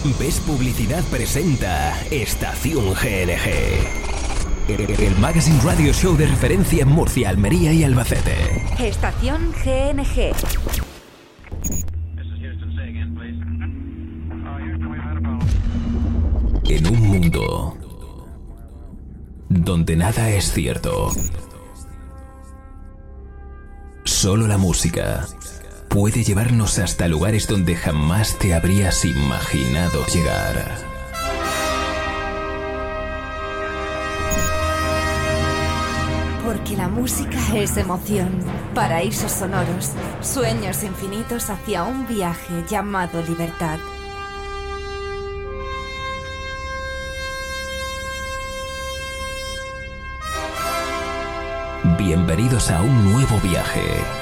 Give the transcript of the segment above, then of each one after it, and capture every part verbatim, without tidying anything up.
Ves Publicidad presenta Estación G N G, el magazine radio show de referencia en Murcia, Almería y Albacete. Estación G N G. En un mundo donde nada es cierto, solo la música puede llevarnos hasta lugares donde jamás te habrías imaginado llegar. Porque la música es emoción, paraísos sonoros, sueños infinitos hacia un viaje llamado libertad. Bienvenidos a un nuevo viaje.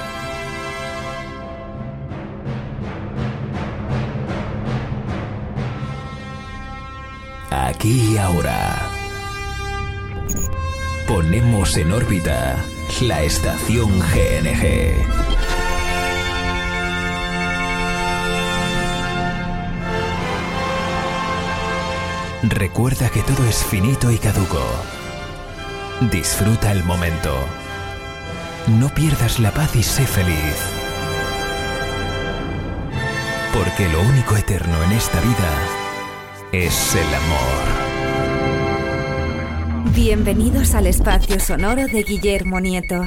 Aquí y ahora ponemos en órbita la Estación G N G. Recuerda que todo es finito y caduco. Disfruta el momento. No pierdas la paz y sé feliz. Porque lo único eterno en esta vida es el amor. Bienvenidos al espacio sonoro de Guillermo Nieto.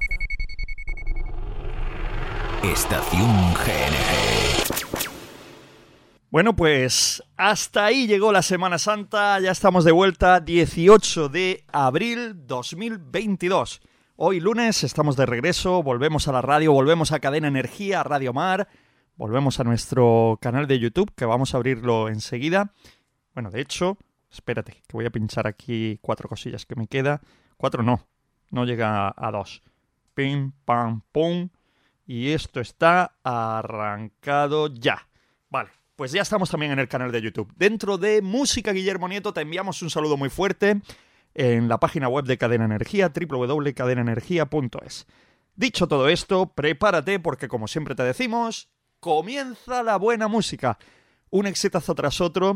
Estación G N G. Bueno, pues hasta ahí llegó la Semana Santa. Ya estamos de vuelta, dieciocho de abril dos mil veintidós. Hoy lunes estamos de regreso, volvemos a la radio, volvemos a Cadena Energía, a Radio Mar, volvemos a nuestro canal de YouTube, que vamos a abrirlo enseguida. Bueno, de hecho, espérate, que voy a pinchar aquí cuatro cosillas que me queda. Cuatro no, no llega a dos. Pim, pam, pum. Y esto está arrancado ya. Vale, pues ya estamos también en el canal de YouTube. Dentro de Música Guillermo Nieto te enviamos un saludo muy fuerte en la página web de Cadena Energía, doble u doble u doble u punto cadena energía punto es. Dicho todo esto, prepárate porque, como siempre te decimos, comienza la buena música. Un exitazo tras otro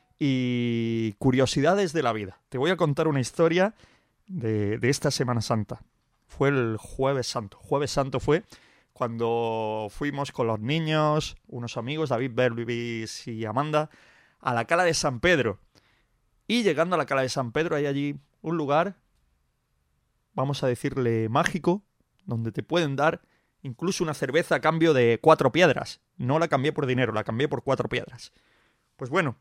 y curiosidades de la vida. Te voy a contar una historia de, de esta Semana Santa. Fue el Jueves Santo. Jueves Santo fue cuando fuimos con los niños, unos amigos, David, Berluis y Amanda, a la Cala de San Pedro. Y llegando a la Cala de San Pedro hay allí un lugar, vamos a decirle mágico, donde te pueden dar incluso una cerveza a cambio de cuatro piedras. No la cambié por dinero, la cambié por cuatro piedras. Pues bueno,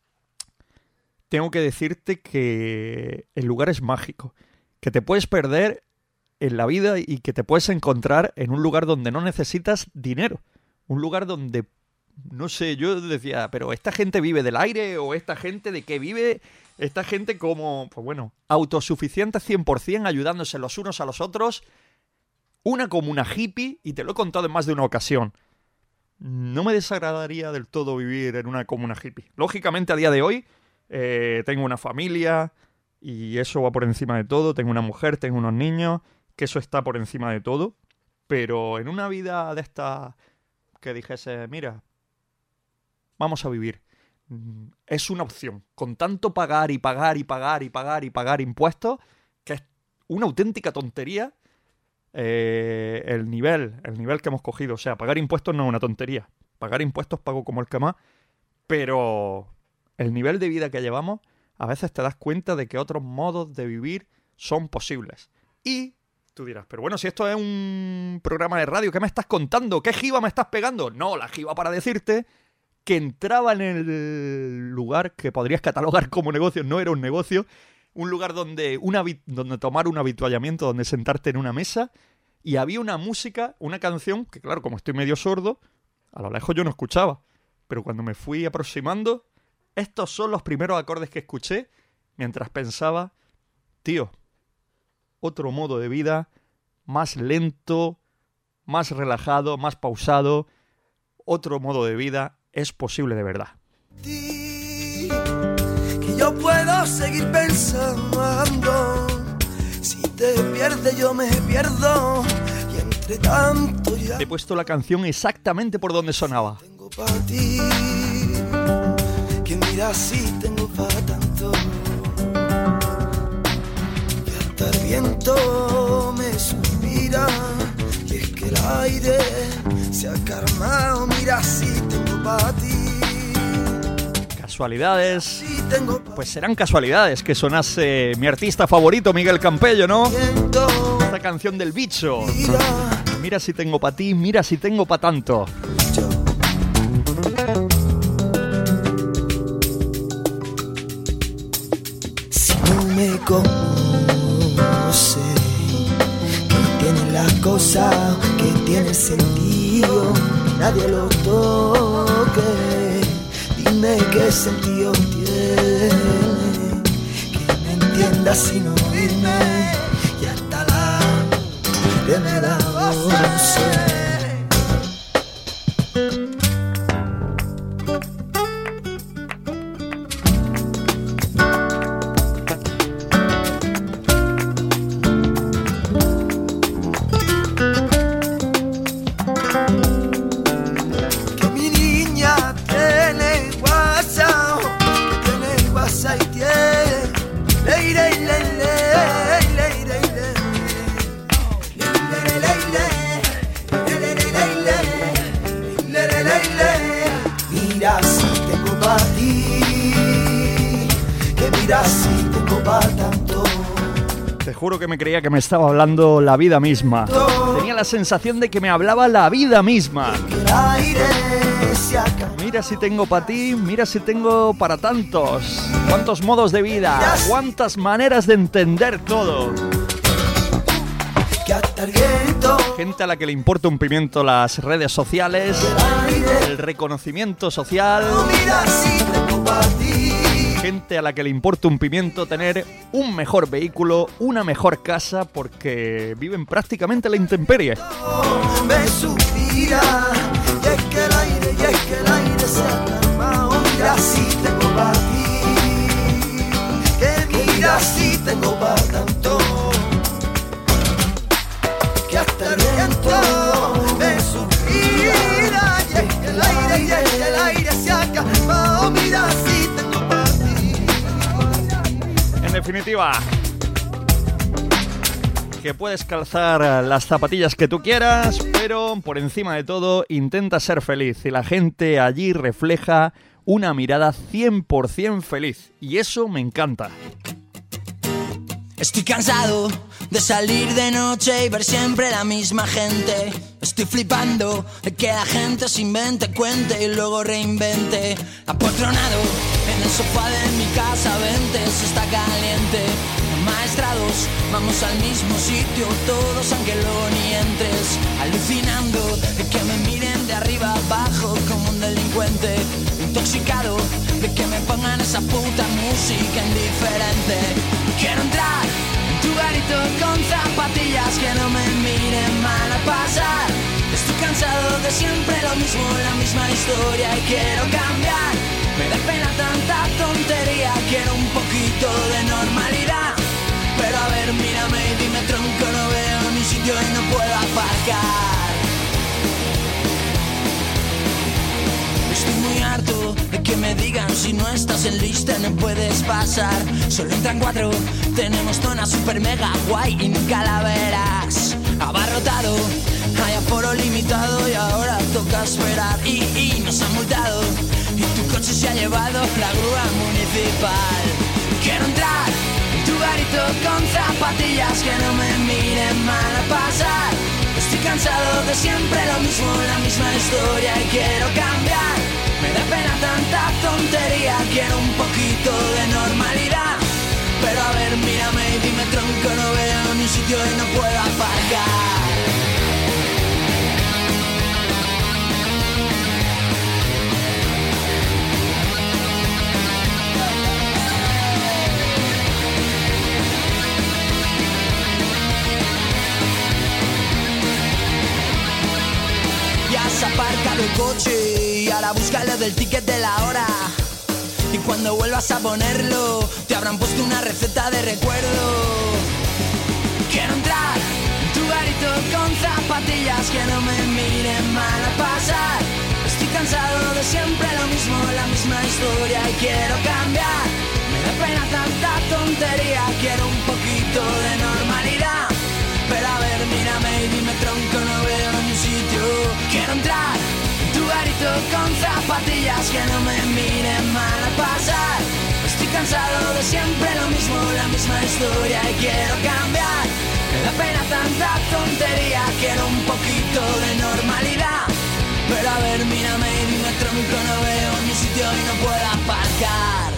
tengo que decirte que el lugar es mágico, que te puedes perder en la vida y que te puedes encontrar en un lugar donde no necesitas dinero. Un lugar donde, no sé, yo decía, pero ¿esta gente vive del aire? ¿O esta gente de qué vive? Esta gente como, pues bueno, autosuficiente cien por ciento, ayudándose los unos a los otros. Una comuna hippie, y te lo he contado en más de una ocasión. No me desagradaría del todo vivir en una comuna hippie. Lógicamente, a día de hoy, eh, tengo una familia y eso va por encima de todo. Tengo una mujer, tengo unos niños, que eso está por encima de todo. Pero en una vida de esta que dijese, mira, vamos a vivir, es una opción. Con tanto pagar y pagar y pagar y pagar y pagar impuestos, que es una auténtica tontería. Eh, el nivel, el nivel que hemos cogido. O sea, pagar impuestos no es una tontería. Pagar impuestos pago como el que más. Pero el nivel de vida que llevamos, a veces te das cuenta de que otros modos de vivir son posibles. Y tú dirás, pero bueno, si esto es un programa de radio, ¿qué me estás contando? ¿Qué jiba me estás pegando? No, la jiba para decirte que entraba en el lugar que podrías catalogar como negocio. No era un negocio. Un lugar donde, una, donde tomar un habituallamiento, donde sentarte en una mesa, y había una música, una canción, que claro, como estoy medio sordo, a lo lejos yo no escuchaba. Pero cuando me fui aproximando, estos son los primeros acordes que escuché, mientras pensaba, tío, otro modo de vida, más lento, más relajado, más pausado, otro modo de vida es posible de verdad. Yo puedo seguir pensando, si te pierdes yo me pierdo, y entre tanto ya He puesto la canción exactamente por donde sonaba. tengo para ti, mira si tengo pa' tanto. Y hasta el viento me suspira. Y es que el aire se ha calmado, mira si tengo pa' ti. Casualidades, pues serán casualidades que sonase mi artista favorito, Miguel Campello, ¿no? Esta canción del Bicho. Mira si tengo pa' ti, mira si tengo pa' tanto. Si no me conoce, que tiene las cosas, que tiene sentido, nadie lo toque. Dime qué sentido tiene, que me entienda sin oírme, y hasta la que me da voz. Juro que me creía que me estaba hablando la vida misma. Tenía la sensación de que me hablaba la vida misma. Mira si tengo para ti, mira si tengo para tantos. Cuántos modos de vida, cuántas maneras de entender todo. Gente a la que le importa un pimiento las redes sociales, el reconocimiento social. Gente a la que le importa un pimiento tener un mejor vehículo, una mejor casa, porque viven prácticamente la intemperie. Me suspira, y es que el aire, y es que el aire se ha calmado. Mira si tengo pa' ti, que mira si tengo pa' tanto, que hasta el viento me suspira, y es que el aire, y es que el aire se ha calmado. Mira si tengo. En definitiva, que puedes calzar las zapatillas que tú quieras, pero por encima de todo intenta ser feliz, y la gente allí refleja una mirada cien por ciento feliz, y eso me encanta. Estoy cansado de salir de noche y ver siempre la misma gente. Estoy flipando de que la gente se invente, cuente y luego reinvente. Apotronado en el sofá de mi casa, vente, se está caliente. Maestrados, vamos al mismo sitio todos aunque luego ni entres. Alucinando de que me miren de arriba abajo como un delincuente. Intoxicado de que me pongan esa puta música indiferente. Quiero entrar en tu garito con zapatillas que no me miren mal a pasar. Estoy cansado de siempre lo mismo, la misma historia y quiero cambiar. Me da pena tanta tontería, quiero un poquito de normalidad. Pero a ver, mírame y dime tronco, no veo ni sitio y no puedo aparcar. Estoy muy harto de que me digan si no estás en lista no puedes pasar. Solo entran cuatro, tenemos zona super mega guay y nunca la verás. Abarrotado, hay aforo limitado y ahora toca esperar. Y, y nos han multado y tu coche se ha llevado la grúa municipal. Quiero entrar en tu garito con zapatillas que no me miren mal a pasar. Estoy cansado de siempre lo mismo, la misma historia y quiero cambiar. Me da pena tanta tontería, quiero un poquito de normalidad. Pero a ver, mírame y dime tronco, no veo ni sitio y no puedo aparcar. Has aparcado el coche y ahora búscalo del ticket de la hora. Y cuando vuelvas a ponerlo, te habrán puesto una receta de recuerdo. Quiero entrar en tu garito con zapatillas que no me miren mal a pasar. Estoy cansado de siempre lo mismo. mismo, la misma historia y quiero cambiar. Me da pena tanta tontería, quiero un poquito de normalidad. Pero a ver, mírame y dime tronco, no veo ni sitio. Quiero entrar en tu garito con zapatillas que no me miren mal a pasar. Estoy cansado de siempre lo mismo, la misma historia y quiero cambiar. Me da pena tanta tontería, quiero un poquito de normalidad. Pero a ver, mírame y dime tronco, no veo ni sitio y no puedo aparcar.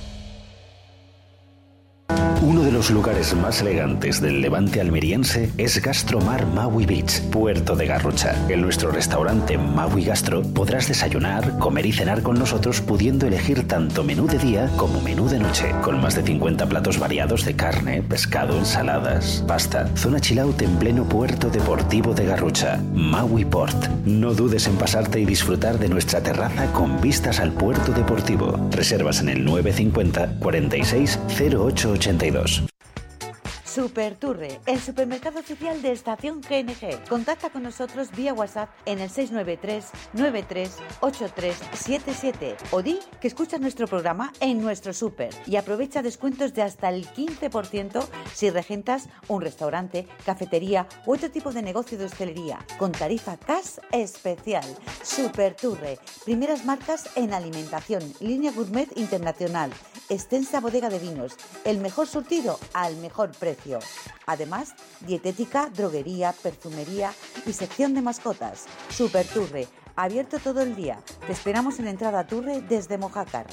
Uno de los lugares más elegantes del levante almeriense es Gastromar Maui Beach, Puerto de Garrucha. En nuestro restaurante Maui Gastro podrás desayunar, comer y cenar con nosotros pudiendo elegir tanto menú de día como menú de noche, con más de cincuenta platos variados de carne, pescado, ensaladas, pasta. Zona chill out en pleno Puerto Deportivo de Garrucha, Maui Port. No dudes en pasarte y disfrutar de nuestra terraza con vistas al Puerto Deportivo. Reservas en el nueve cincuenta, cuarenta y seis, cero ocho ochenta y dos. Super Turre, el supermercado oficial de Estación G N G. Contacta con nosotros vía WhatsApp en el seis nueve tres, nueve tres ocho tres siete siete o di que escuchas nuestro programa en nuestro súper y aprovecha descuentos de hasta el quince por ciento si regentas un restaurante, cafetería u otro tipo de negocio de hostelería con tarifa cash especial. Super Turre, primeras marcas en alimentación, línea gourmet internacional, extensa bodega de vinos, el mejor surtido al mejor precio. Además, dietética, droguería, perfumería y sección de mascotas. Super Turre, abierto todo el día. Te esperamos en la entrada a Turre desde Mojácar.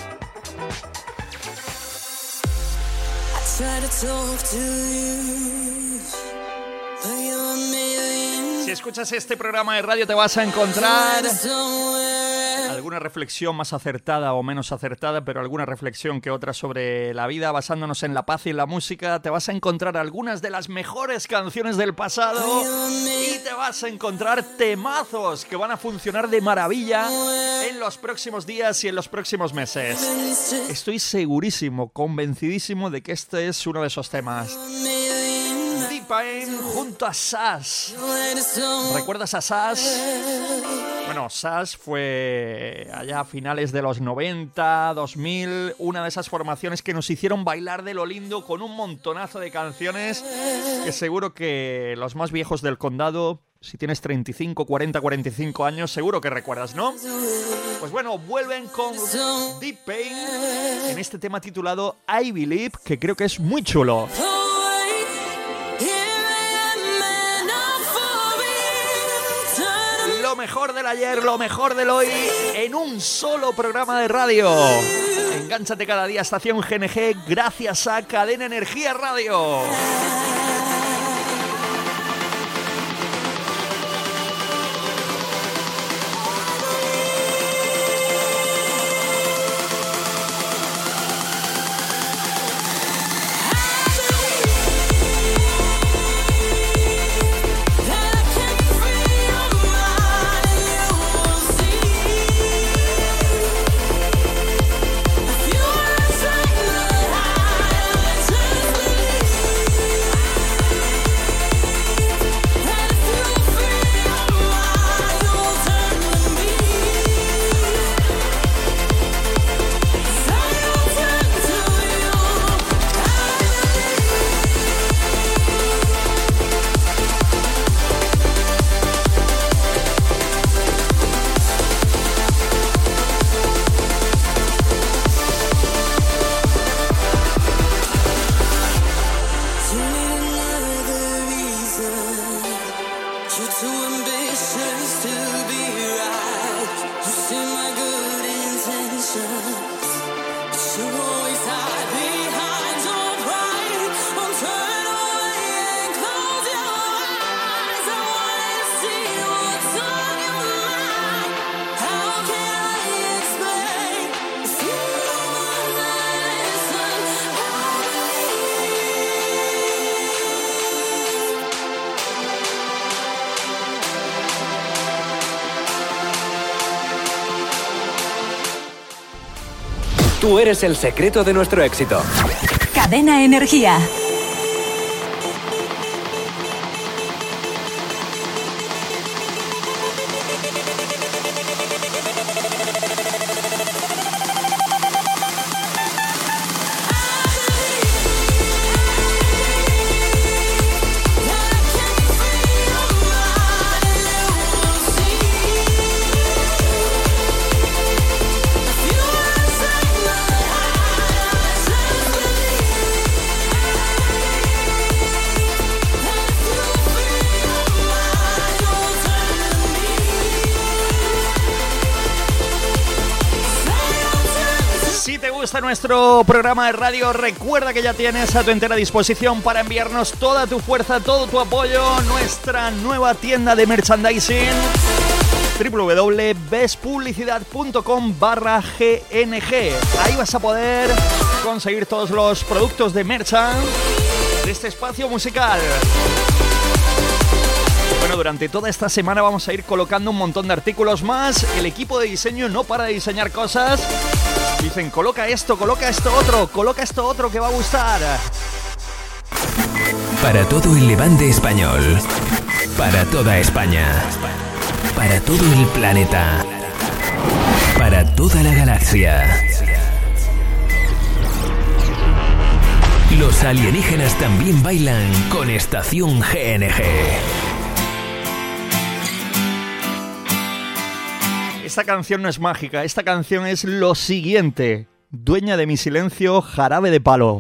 Si escuchas este programa de radio te vas a encontrar alguna reflexión más acertada o menos acertada, pero alguna reflexión que otra sobre la vida, basándonos en la paz y en la música. Te vas a encontrar algunas de las mejores canciones del pasado y te vas a encontrar temazos que van a funcionar de maravilla en los próximos días y en los próximos meses. Estoy segurísimo, convencidísimo de que este es uno de esos temas. Pain junto a Sash. ¿Recuerdas a Sash? Bueno, Sash fue allá a finales de los noventa, dos mil, una de esas formaciones que nos hicieron bailar de lo lindo con un montonazo de canciones que seguro que los más viejos del condado, si tienes treinta y cinco, cuarenta, cuarenta y cinco años, seguro que recuerdas, ¿no? Pues bueno, vuelven con Deep Pain en este tema titulado I Believe, que creo que es muy chulo. Lo mejor del ayer, lo mejor del hoy, en un solo programa de radio. Engánchate cada día a Estación G N G gracias a Cadena Energía Radio. Tú eres el secreto de nuestro éxito. Cadena Energía. gusta nuestro programa de radio, recuerda que ya tienes a tu entera disposición para enviarnos toda tu fuerza, todo tu apoyo, nuestra nueva tienda de merchandising doble u doble u doble u punto bespublicidad punto com barra G N G. Ahí vas a poder conseguir todos los productos de merchan de este espacio musical. Bueno, durante toda esta semana vamos a ir colocando un montón de artículos más. El equipo de diseño no para de diseñar cosas. Dicen, coloca esto, coloca esto otro, coloca esto otro que va a gustar. Para todo el levante español, para toda España, para todo el planeta, para toda la galaxia. Los alienígenas también bailan con Estación G N G. Esta canción no es mágica, esta canción es lo siguiente. Dueña de mi silencio, Jarabe de Palo.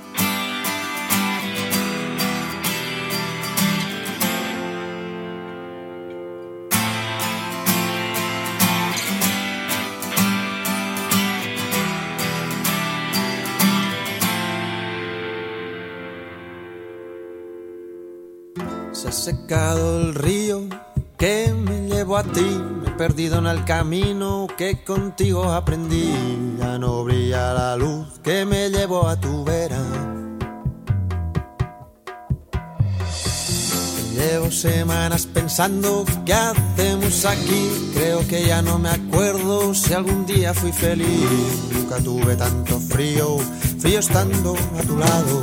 Se ha secado el río que me llevó a ti, me he perdido en el camino que contigo aprendí. Ya no brilla la luz que me llevó a tu vera. Llevo semanas pensando qué hacemos aquí. Creo que ya no me acuerdo si algún día fui feliz. Nunca tuve tanto frío, frío estando a tu lado.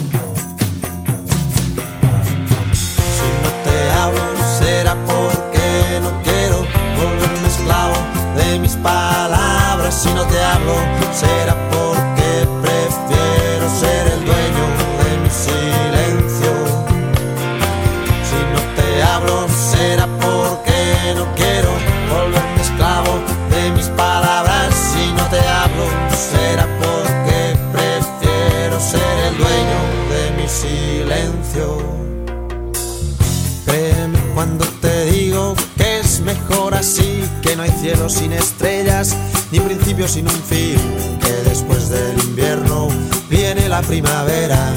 Será porque no quiero volverme esclavo de mis palabras. Si no te hablo, será porque prefiero ser el dueño de mi silencio. Si no te hablo, será porque no quiero volverme esclavo de mis palabras. Si no te hablo, será porque prefiero ser el dueño de mi silencio. Créeme cuando te digo que es mejor así, que no hay cielo sin estrellas, ni principio sin un fin, que después del invierno viene la primavera.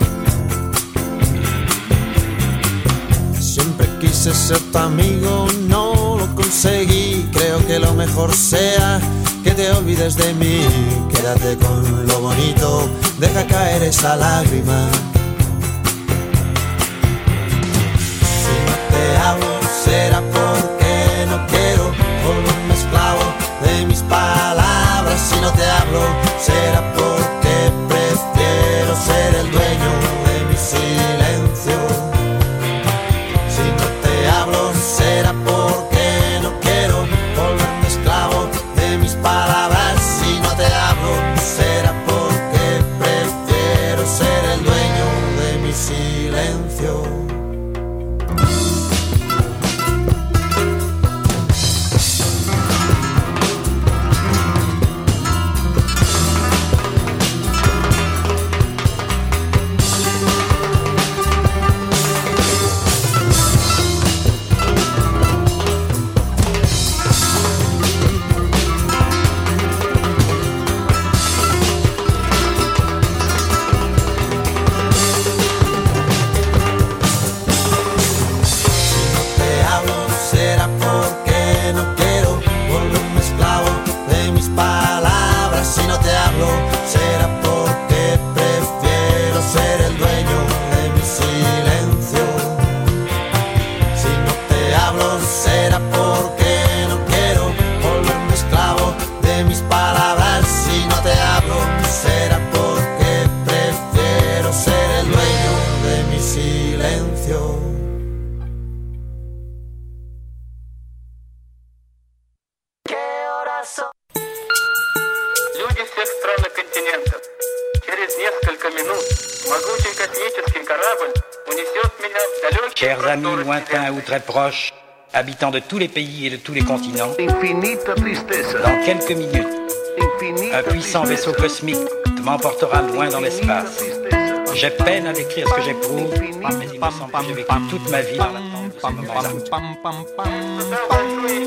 Siempre quise ser tu amigo, no lo conseguí, creo que lo mejor sea que te olvides de mí. Quédate con lo bonito, deja caer esa lágrima. Te hablo, será porque no quiero volverme esclavo de mis palabras. Si no te hablo, será porque prefiero ser el dueño de mi silencio. Si no te hablo, será porque no quiero volverme esclavo de mis palabras. Si no te hablo, será porque prefiero ser el dueño de mi silencio. Chers amis lointains ou très proches, habitants de tous les pays et de tous les continents, dans quelques minutes, un puissant vaisseau cosmique m'emportera loin dans l'espace. J'ai peine à décrire ce que j'éprouve, mais il me semble que j'ai vécu toute ma vie dans l'attente de ce moment-là.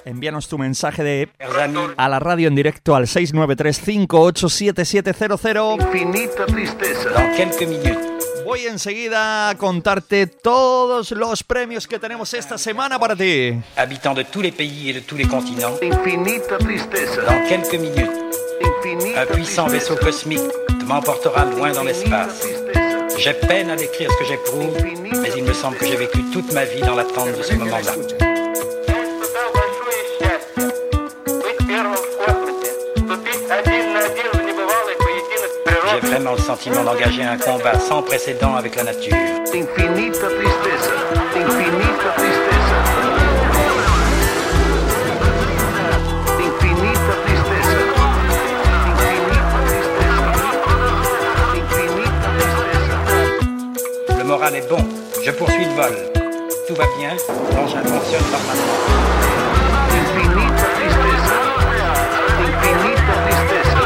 envíanos tu mensaje de a la radio en directo al seis nueve tres, cinco ocho siete, siete cero cero. Infinita tristeza. Dans quelques minutes. Voy enseguida a contarte todos los premios que tenemos esta semana para ti. Habitants de tous les pays et de tous les continents. Infinita tristeza. Dans quelques minutes, Infinita un puissant vaisseau cosmique m'emportera loin dans l'espace. J'ai peine à décrire ce que j'éprouve, mais il me semble que j'ai vécu toute ma vie dans l'attente de ce moment-là. J'ai vraiment le sentiment d'engager un combat sans précédent avec la nature. Infinita tristeza. Infinita tristeza. Infinita tristeza. Infinita tristeza. Le moral est bon, je poursuis le vol. Tout va bien, l'engin fonctionne normalement. Infinita tristeza. Infinita tristeza.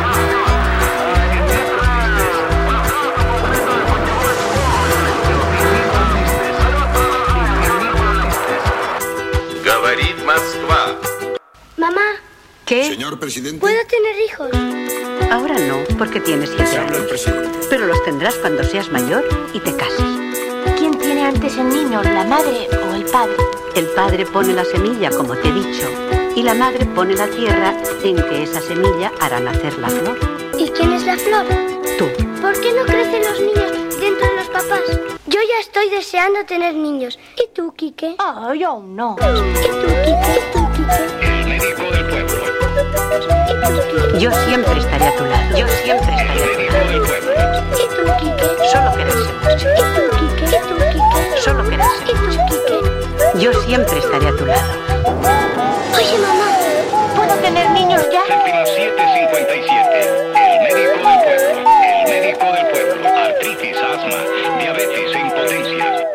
Говорит Москва. Mamá, ¿Qué? Señor presidente. ¿puedo tener hijos? Ahora no, porque tienes siete Habla el años. presidente. Pero los tendrás cuando seas mayor y te cases. ¿Quién tiene antes el niño, la madre o el padre? El padre pone la semilla, como te he dicho, y la madre pone la tierra en que esa semilla hará nacer la flor. ¿Y quién es la flor? Tú. ¿Por qué no crecen los niños dentro de los papás? Yo ya estoy deseando tener niños. ¿Y tú, Quique? Oh, yo no. ¿Y tú, Quique? ¿Y tú, Quique? El médico del pueblo. ¿Y tú, Quique? Yo siempre estaré a tu lado. Yo siempre estaré a tu Médico lado. del pueblo. ¿Y tú, Quique? Solo quererse mucho. ¿Y tú, Quique? ¿Y tú, Quique? Solo quererse ¿Y tú, Quique? Yo siempre estaré a tu lado. Oye, mamá, ¿puedo tener niños ya? Séptima siete cincuenta y siete. El médico del pueblo. El médico del pueblo. Artritis, asma, diabetes e impotencia.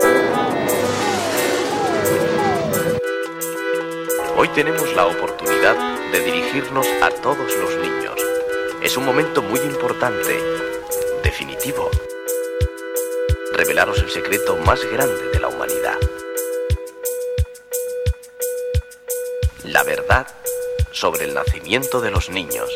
Hoy tenemos la oportunidad de dirigirnos a todos los niños. Es un momento muy importante, definitivo. Revelaros el secreto más grande de la humanidad. La verdad sobre el nacimiento de los niños.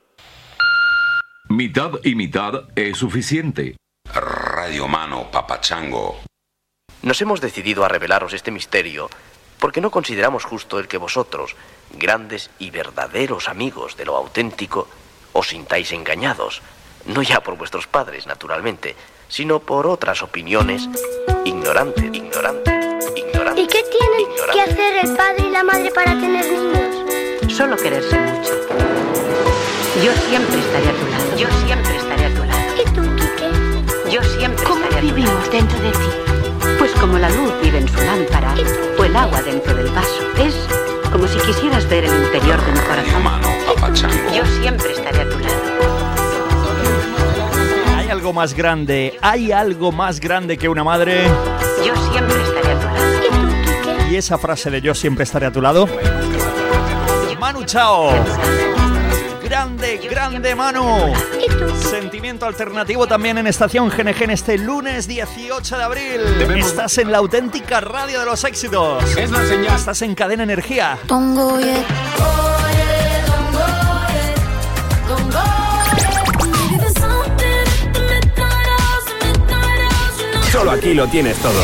Mitad y mitad es suficiente. Radio Mano, papachango. Nos hemos decidido a revelaros este misterio porque no consideramos justo el que vosotros, grandes y verdaderos amigos de lo auténtico, os sintáis engañados, no ya por vuestros padres, naturalmente, sino por otras opiniones ignorantes, ignorantes, ignorantes. ¿Y qué tienen ignorantes. que hacer el padre y la madre para tener niños? Solo quererse mucho. Yo siempre estaré a tu lado. Yo siempre estaré a tu lado. ¿Y tú, Quique? Yo siempre ¿Cómo estaré a tu lado. vivimos dentro de ti? Pues como la luz vive en su lámpara o el agua dentro del vaso. Es como si quisieras ver el interior de mi Radio corazón. Mano, papachango. Yo siempre estaré a tu lado. ¿Hay algo más grande? ¿Hay algo más grande que una madre? Yo siempre estaré a tu lado. ¿Y tú, Quique? Y esa frase de yo siempre estaré a tu lado. Manu Chao. Grande, grande Manu. ¿Y tú? Sentimiento alternativo también en Estación G N G en este lunes dieciocho de abril. Debemos- Estás en la auténtica radio de los éxitos. Es la señal. Estás en Cadena Energía. Solo aquí lo tienes todo.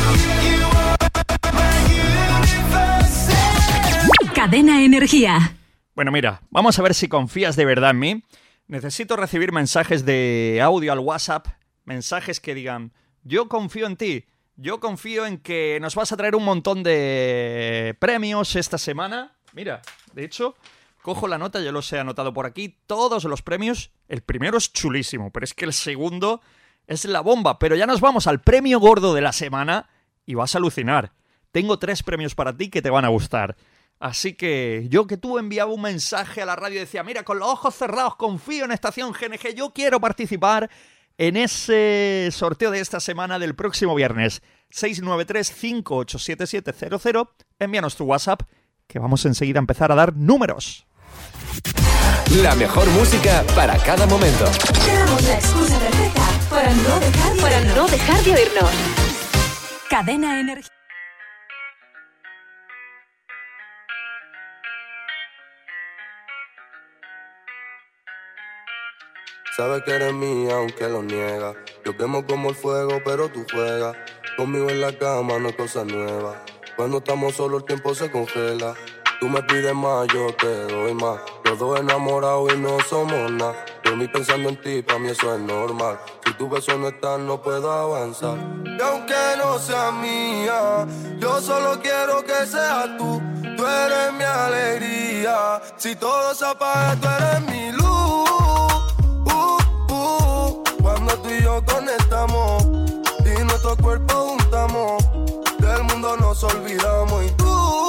Cadena Energía. Bueno, mira, vamos a ver si confías de verdad en mí. Necesito recibir mensajes de audio al WhatsApp, mensajes que digan, yo confío en ti, yo confío en que nos vas a traer un montón de premios esta semana. Mira, de hecho, cojo la nota, ya los he anotado por aquí, todos los premios. El primero es chulísimo, pero es que el segundo es la bomba. Pero ya nos vamos al premio gordo de la semana y vas a alucinar. Tengo tres premios para ti que te van a gustar. Así que yo que tú enviaba un mensaje a la radio y decía, mira, con los ojos cerrados confío en Estación G N G, yo quiero participar en ese sorteo de esta semana del próximo viernes. seis nueve tres, cinco ocho siete siete cero cero, envíanos tu WhatsApp, que vamos enseguida a empezar a dar números. La mejor música para cada momento. Tenemos la excusa perfecta para no dejar de, Para no dejar de oírnos. Cadena Energía. Sabes que eres mía aunque lo niega. Yo quemo como el fuego pero tú juegas. Conmigo en la cama no es cosa nueva. Cuando estamos solos el tiempo se congela. Tú me pides más, yo te doy más. Los dos enamorados y no somos nada. Dormí pensando en ti, pa' mí eso es normal. Si tu beso no está, no puedo avanzar. Y aunque no sea mía, yo solo quiero que seas tú. Tú eres mi alegría. Si todo se apaga, tú eres mi luz. uh, uh, Cuando tú y yo conectamos y nuestros cuerpos juntamos, del mundo nos olvidamos. Y tú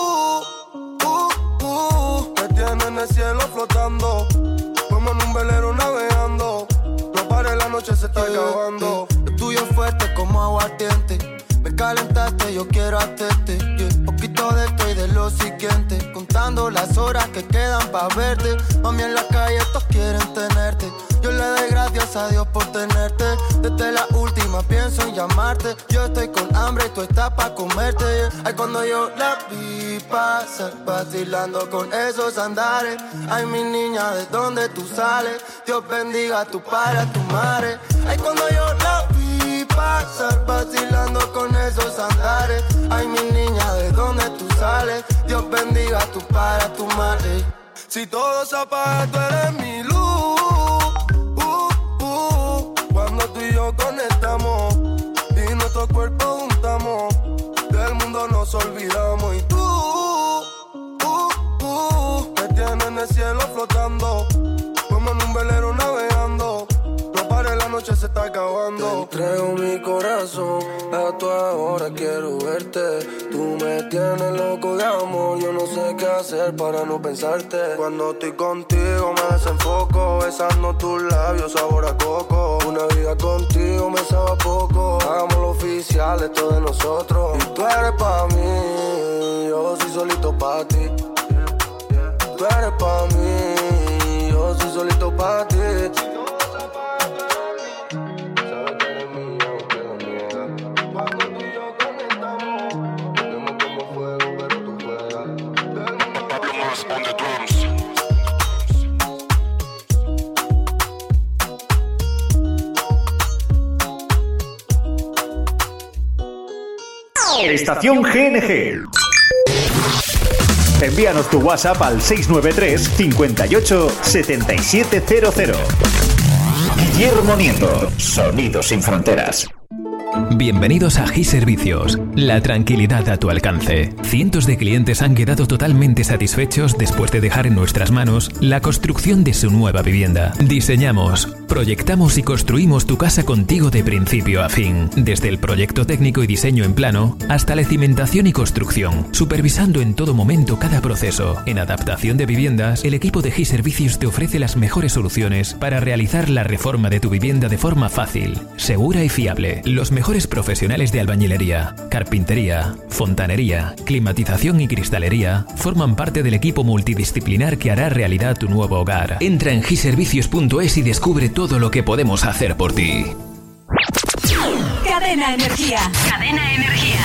en el cielo flotando, como en un velero navegando. No pare, la noche se está acabando. Lo tuyo es fuerte como aguardiente. Me calentaste, yo quiero hacerte, yeah. Poquito de esto y de lo siguiente. Contando las horas que quedan pa' verte. Mami, en la calle todos quieren tenerte. Yo le doy gracias a Dios por tenerte. Desde la última pienso en llamarte. Yo estoy con hambre y tú estás pa' comerte, yeah. Ay, cuando yo la vi pasar, vacilando con esos andares. Ay, mi niña, ¿de dónde tú sales? Dios bendiga a tu padre, a tu madre. Ay, cuando yo la vi pasar, vacilando con esos andares. Ay, mi niña, ¿de dónde tú sales? Dios bendiga a tu padre, a tu madre. Si todo se apaga, tú eres mi luz. uh, uh, Cuando tú y yo conectamos y nuestros cuerpos juntamos, del mundo nos olvidamos. Y tú, uh, uh, me tienes en el cielo flotando, como en un velero navegando. No pare, la noche se está acabando. Te entrego mi corazón, a tu hora quiero verte. Tú me tienes loco de amor, yo no sé qué hacer para no pensarte. Cuando estoy contigo me desenfoco, besando tus labios sabor a coco. Una vida contigo me sabe a poco, hagámoslo oficial, esto de nosotros. Y tú eres pa' mí, yo soy solito pa' ti. Tú eres pa' mí, yo soy solito pa' ti. Estación G N G. Envíanos tu WhatsApp al seis nueve tres, cincuenta y ocho, setenta y siete cero cero. Guillermo Nieto, Sonidos sin Fronteras. Bienvenidos a G Servicios, la tranquilidad a tu alcance. Cientos de clientes han quedado totalmente satisfechos después de dejar en nuestras manos la construcción de su nueva vivienda. Diseñamos, proyectamos y construimos tu casa contigo de principio a fin, desde el proyecto técnico y diseño en plano hasta la cimentación y construcción, supervisando en todo momento cada proceso. En adaptación de viviendas, el equipo de G Servicios te ofrece las mejores soluciones para realizar la reforma de tu vivienda de forma fácil, segura y fiable. Los mejores profesionales de albañilería, carpintería, fontanería, climatización y cristalería forman parte del equipo multidisciplinar que hará realidad tu nuevo hogar. Entra en g servicios punto es y descubre todo lo que podemos hacer por ti. Cadena Energía. Cadena Energía.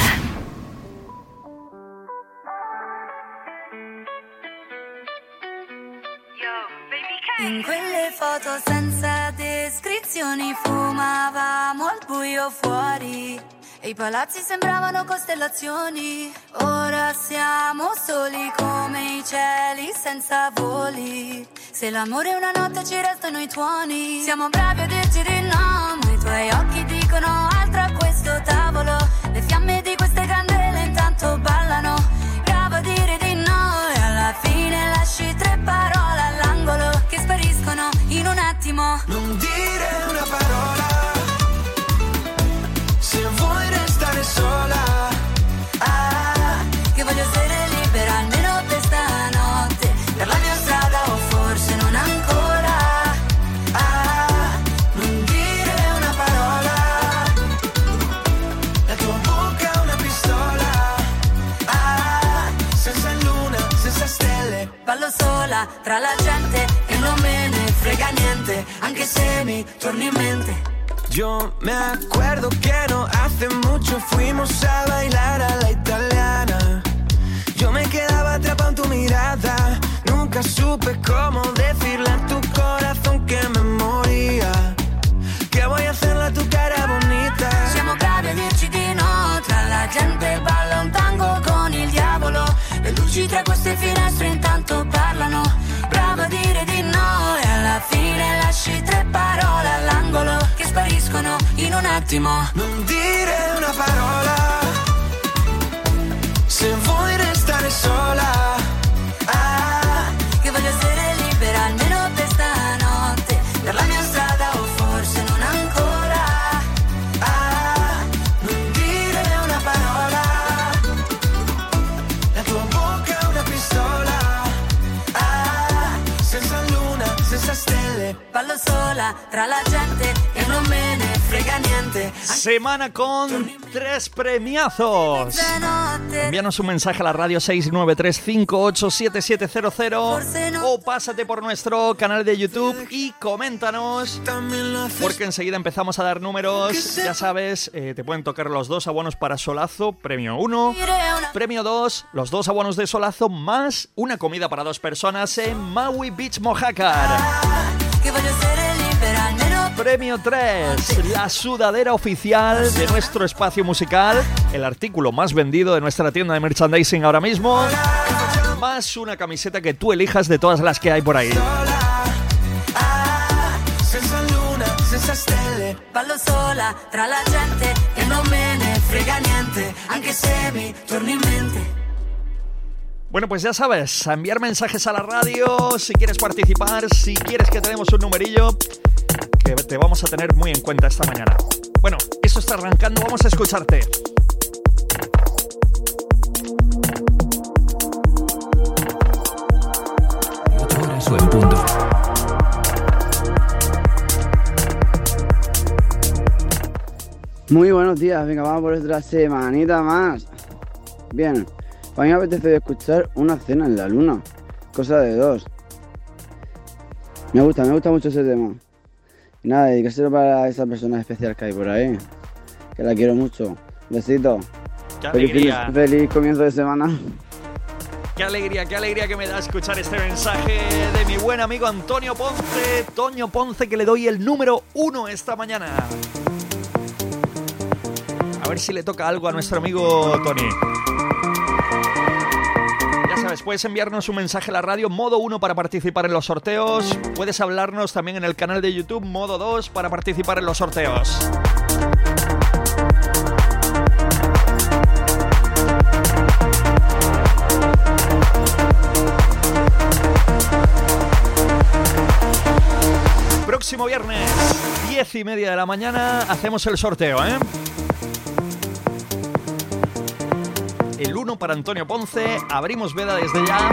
In quelle foto senza descrizioni fumavamo al buio fuori e i palazzi sembravano costellazioni. Ora siamo soli come i cieli senza voli. Se l'amore è una notte ci restano i tuoni. Siamo bravi a dirci di no, ma i tuoi occhi dicono altro a questo tavolo. Le fiamme di queste candele intanto ballano. Bravo a dire di no e alla fine lasci tre parole all'angolo che spariscono in un attimo. Non dire una parola se vuoi restare sola. Ah, che voglio essere libera almeno per stanotte, per la mia strada o forse non ancora. Ah, non dire una parola, la tua bocca è una pistola. Ah, senza luna, senza stelle, ballo sola tra la gente e non me ne frega niente, anche se mi torni in mente. Yo me acuerdo que no hace mucho fuimos a bailar a la italiana. Yo me quedaba atrapado en tu mirada, nunca supe cómo decirle a tu corazón que me moría. attimo. Non dire una parola, se vuoi restare sola. Ah, che voglio essere libera almeno per stanotte, per la mia strada o forse non ancora. Ah, non dire una parola, la tua bocca è una pistola. Ah, senza luna, senza stelle, ballo sola tra la gente e non me ne frega niente. Semana con tres premiazos. Envíanos un mensaje a la radio seis nueve tres cinco ocho siete siete cero cero o pásate por nuestro canal de YouTube y coméntanos, porque enseguida empezamos a dar números. Ya sabes, eh, te pueden tocar los dos abonos para Solazo, premio uno, premio dos, los dos abonos de Solazo más una comida para dos personas en Maui Beach Mojácar. Premio tres, la sudadera oficial de nuestro espacio musical, el artículo más vendido de nuestra tienda de merchandising ahora mismo, más una camiseta que tú elijas de todas las que hay por ahí. senza luna, senza stelle, ballo sola tra la gente e non me ne frega niente, anche se mi torni in mente. Bueno, pues ya sabes, a enviar mensajes a la radio si quieres participar, si quieres que tenemos un numerillo que te vamos a tener muy en cuenta esta mañana. Bueno, eso está arrancando, vamos a escucharte. ocho horas o en punto. Muy buenos días, venga, vamos por otra semanita más. Bien, a mí me apetece escuchar Una cena en la luna, cosa de dos. Me gusta, me gusta mucho ese tema. Y nada, dedicárselo para esa persona especial que hay por ahí, que la quiero mucho. Besito. ¡Qué feliz, alegría! feliz comienzo de semana. Qué alegría, qué alegría que me da escuchar este mensaje de mi buen amigo Antonio Ponce. Toño Ponce, que le doy el número uno esta mañana. A ver si le toca algo a nuestro amigo Tony. Ya sabes, puedes enviarnos un mensaje a la radio, modo uno para participar en los sorteos. Puedes hablarnos también en el canal de YouTube, modo dos para participar en los sorteos. Próximo viernes, diez y media de la mañana, hacemos el sorteo, ¿eh? El uno para Antonio Ponce, abrimos veda desde ya.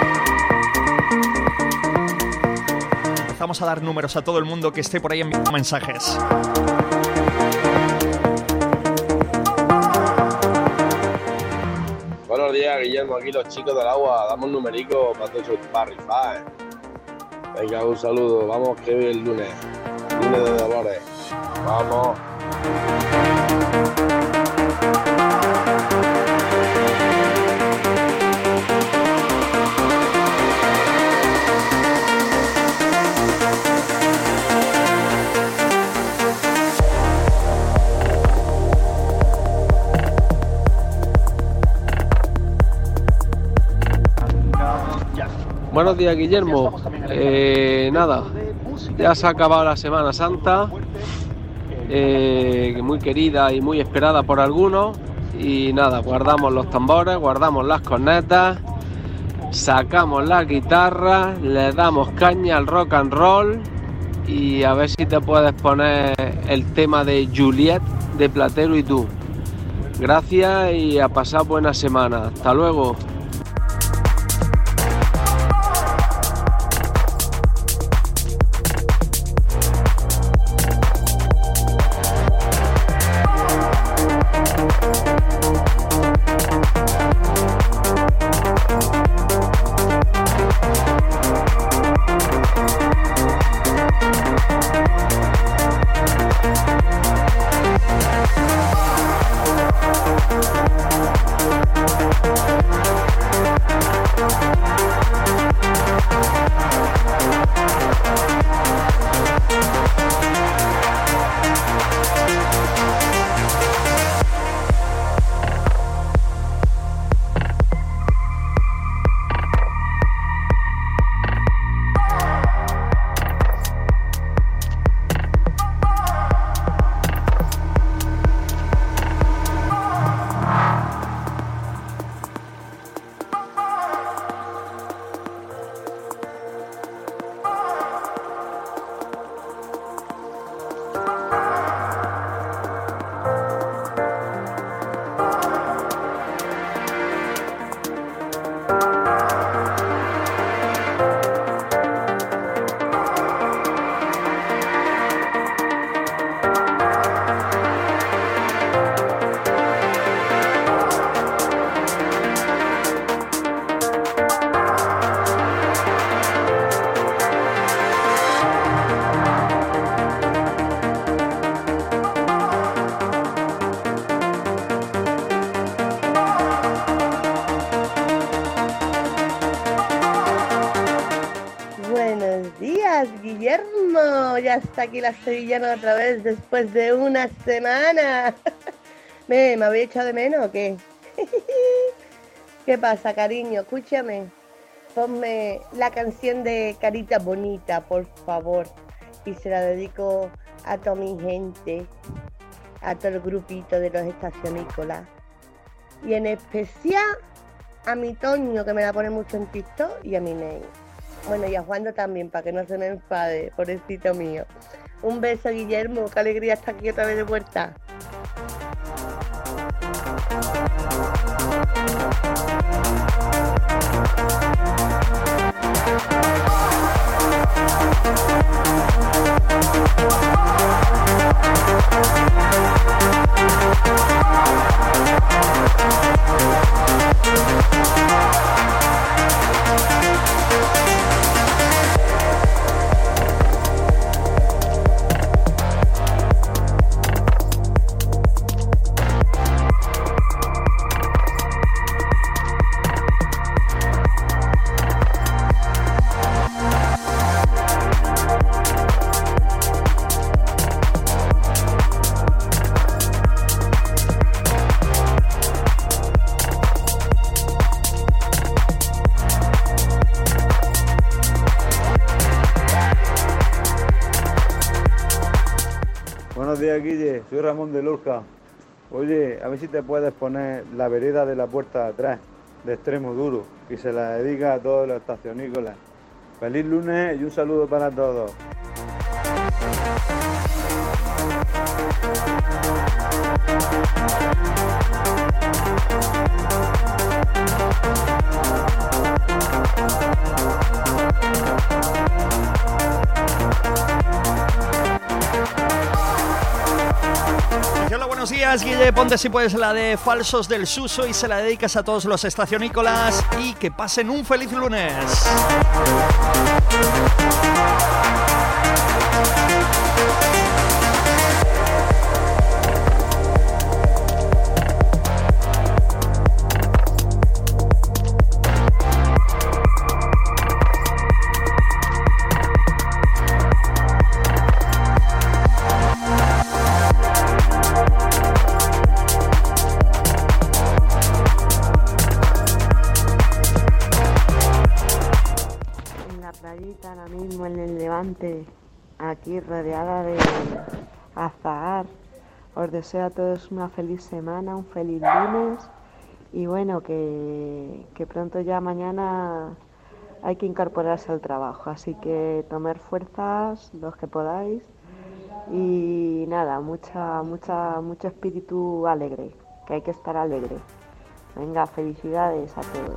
Empezamos a dar números a todo el mundo que esté por ahí enviando mensajes. Buenos días, Guillermo, aquí los chicos del agua, damos un numerico para todos para rifar, ¿eh? Venga, un saludo, vamos que hoy es el lunes, lunes de Dolores, vamos. Buenos días, Guillermo. Eh, nada, ya se ha acabado la Semana Santa, eh, muy querida y muy esperada por algunos. Y nada, guardamos los tambores, guardamos las cornetas, sacamos la guitarra, le damos caña al rock and roll y a ver si te puedes poner el tema de Juliet de Platero y tú. Gracias y a pasar buena semana. Hasta luego. días, Guillermo. Ya está aquí la sevillana otra vez después de una semana. ¿Me, ¿Me habéis echado de menos o qué? ¿Qué pasa, cariño? Escúchame. Ponme la canción de Carita Bonita, por favor. Y se la dedico a toda mi gente, a todo el grupito de los estacionícolas. Y en especial a mi Toño, que me la pone mucho en TikTok, y a mi Ney. Bueno, y a Juando también, para que no se me enfade, pobrecito mío. Un beso, Guillermo, qué alegría estar aquí otra vez de vuelta. Guille, soy Ramón de Lorca. Oye, a ver si te puedes poner La vereda de la puerta de atrás, de Extremo Duro, y se la dedica a todos los estacionícolas. Feliz lunes y un saludo para todos. Hola, buenos días, Guille. Ponte si puedes la de Falsos del Suso y se la dedicas a todos los estacionícolas y que pasen un feliz lunes. Ahora mismo en el Levante, aquí rodeada de azahar. Os deseo a todos una feliz semana, un feliz lunes y bueno, que, que pronto ya mañana hay que incorporarse al trabajo, así que tomar fuerzas los que podáis y nada, mucha, mucha, mucho espíritu alegre, que hay que estar alegre. Venga, felicidades a todos.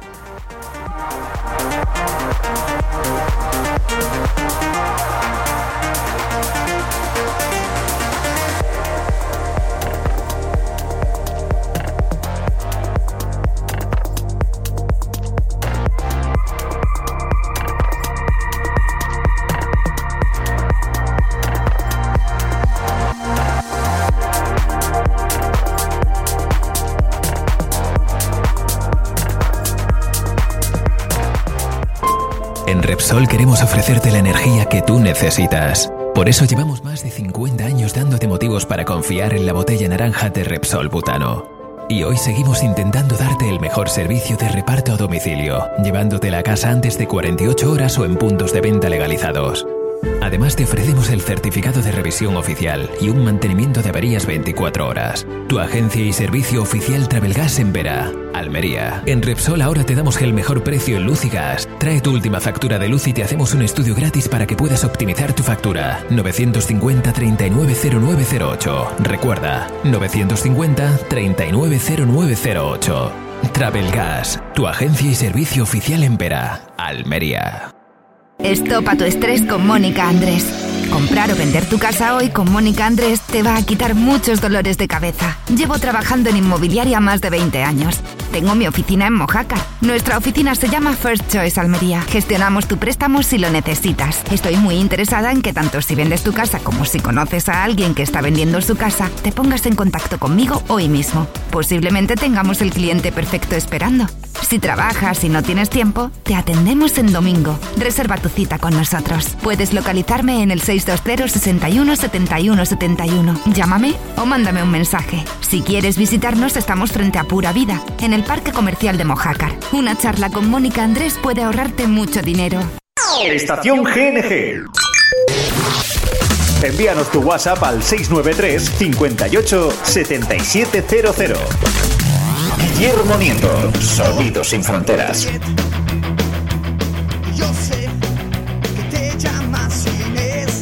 En Repsol queremos ofrecerte la energía que tú necesitas. Por eso llevamos más de cincuenta años dándote motivos para confiar en la botella naranja de Repsol Butano. Y hoy seguimos intentando darte el mejor servicio de reparto a domicilio, llevándotela a casa antes de cuarenta y ocho horas o en puntos de venta legalizados. Además te ofrecemos el certificado de revisión oficial y un mantenimiento de averías veinticuatro horas. Tu agencia y servicio oficial Travelgas en Vera, Almería. En Repsol ahora te damos el mejor precio en luz y gas. Trae tu última factura de luz y te hacemos un estudio gratis para que puedas optimizar tu factura. novecientos cincuenta, treinta y nueve cero nueve cero ocho. Recuerda, novecientos cincuenta, treinta y nueve cero nueve cero ocho. Travelgas, tu agencia y servicio oficial en Vera, Almería. Estopa tu estrés con Mónica Andrés. Comprar o vender tu casa hoy con Mónica Andrés te va a quitar muchos dolores de cabeza. Llevo trabajando en inmobiliaria más de veinte años. Tengo mi oficina en Mojácar. Nuestra oficina se llama First Choice Almería. Gestionamos tu préstamo si lo necesitas. Estoy muy interesada en que tanto si vendes tu casa como si conoces a alguien que está vendiendo su casa, te pongas en contacto conmigo hoy mismo. Posiblemente tengamos el cliente perfecto esperando. Si trabajas y no tienes tiempo, te atendemos en domingo. Reserva tu cita con nosotros. Puedes localizarme en el seis dos cero, sesenta y uno, setenta y uno, setenta y uno. Llámame o mándame un mensaje. Si quieres visitarnos, estamos frente a Pura Vida, en el Parque Comercial de Mojácar. Una charla con Mónica Andrés puede ahorrarte mucho dinero. Estación G N G. Envíanos tu WhatsApp al seis nueve tres, cincuenta y ocho, setenta y siete cero cero. Guillermo Nieto, Sonidos sin Fronteras. Yo sé que te llamas Inés.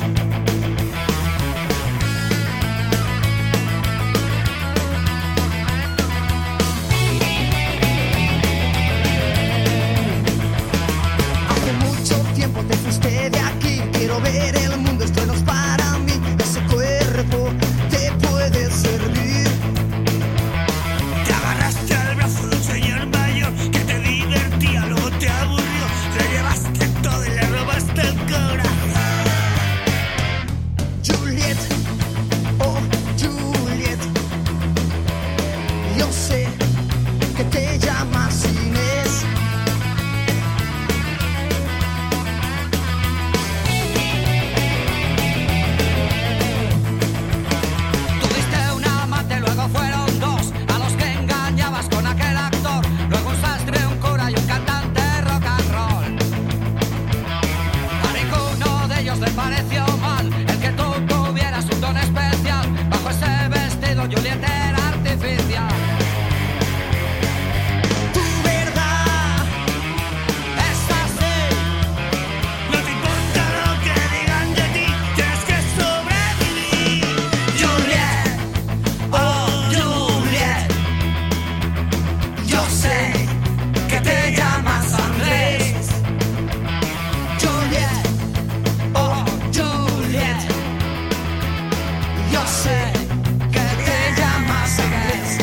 Hace mucho tiempo te fuiste de aquí. Quiero ver el mundo, esto no es para mí. Ese cuerpo te puede servir. Te agarraste al brazo de un señor mayor que te divertía, luego te aburrió. Le llevaste todo y le robaste el corazón. Juliet, oh Juliet, yo sé que te llamas Inés. Tuviste un amante, luego fueron dos a los que engañabas con aquel actor. Luego un sastre, un cura y un cantante rock and roll. A ninguno de ellos le pareció mal el que tú tuvieras un don especial. Bajo ese vestido Juliet era artificial. Tu verdad es así. No te importa lo que digan de ti, tienes que sobrevivir. Juliet, oh Juliet, yo sé que te llamas Andrés. Juliet, oh Juliet, yo sé que te llamas Andrés.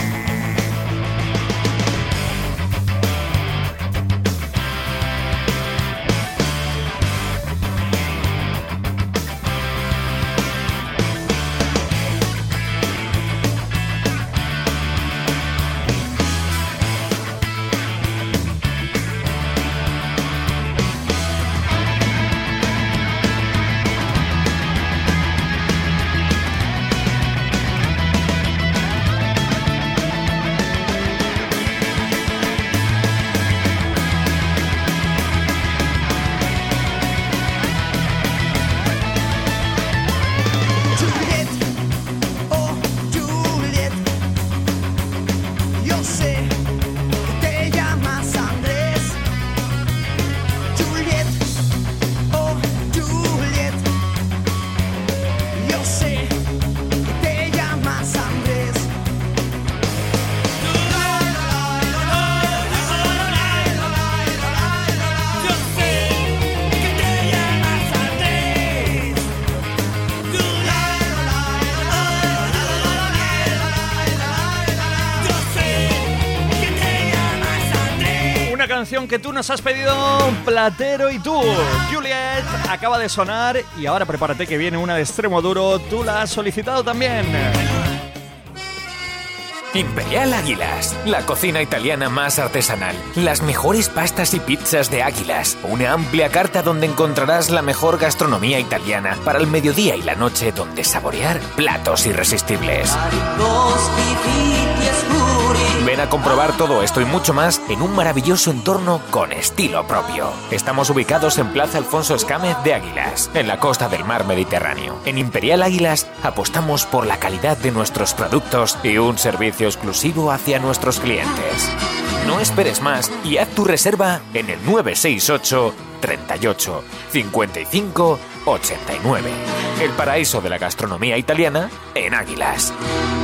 Juliet, oh Juliet, yo sé que te llamas Andrés. Juliet, oh Juliet, yo sé que te llamas Andrés. Yo sé que te llamas Andrés. Una canción que tú nos has pedido, Platero y tú. Juliet acaba de sonar y ahora prepárate que viene una de extremo duro. Tú la has solicitado también. Imperial Águilas, la cocina italiana más artesanal, las mejores pastas y pizzas de Águilas, una amplia carta donde encontrarás la mejor gastronomía italiana para el mediodía y la noche donde saborear platos irresistibles. Ven a comprobar todo esto y mucho más en un maravilloso entorno con estilo propio. Estamos ubicados en Plaza Alfonso Escámez de Águilas, en la costa del mar Mediterráneo. En Imperial Águilas apostamos por la calidad de nuestros productos y un servicio exclusivo hacia nuestros clientes. No esperes más y haz tu reserva en el nueve seis ocho, treinta y ocho, cincuenta y cinco, ochenta y nueve. El paraíso de la gastronomía italiana en Águilas.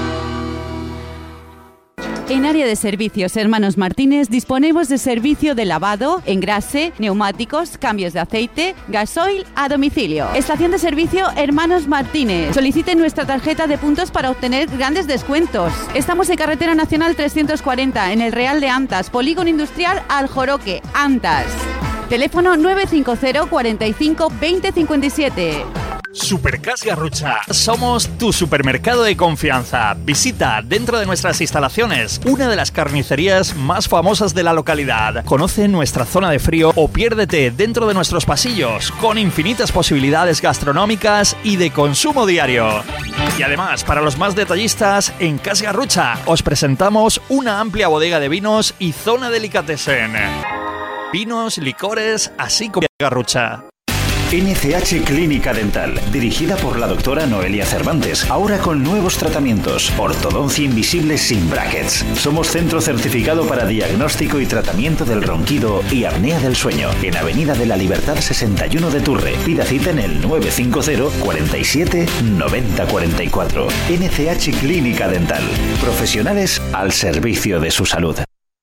En área de servicios Hermanos Martínez disponemos de servicio de lavado, engrase, neumáticos, cambios de aceite, gasoil a domicilio. Estación de servicio Hermanos Martínez. Solicite nuestra tarjeta de puntos para obtener grandes descuentos. Estamos en Carretera Nacional trescientos cuarenta, en el Real de Antas, Polígono Industrial Aljoroque, Antas. Teléfono nueve cinco cero, cuarenta y cinco, veinte cincuenta y siete. Supercas Garrucha. Somos tu supermercado de confianza. Visita dentro de nuestras instalaciones una de las carnicerías más famosas de la localidad. Conoce nuestra zona de frío o piérdete dentro de nuestros pasillos con infinitas posibilidades gastronómicas y de consumo diario. Y además, para los más detallistas, en Cas Garrucha os presentamos una amplia bodega de vinos y zona delicatessen. Vinos, licores, así como Garrucha. N C H Clínica Dental, dirigida por la doctora Noelia Cervantes, ahora con nuevos tratamientos, ortodoncia invisible sin brackets. Somos centro certificado para diagnóstico y tratamiento del ronquido y apnea del sueño, en Avenida de la Libertad sesenta y uno de Turre. Pida cita en el nueve cinco cero, cuarenta y siete, noventa cuarenta y cuatro. N C H Clínica Dental, profesionales al servicio de su salud.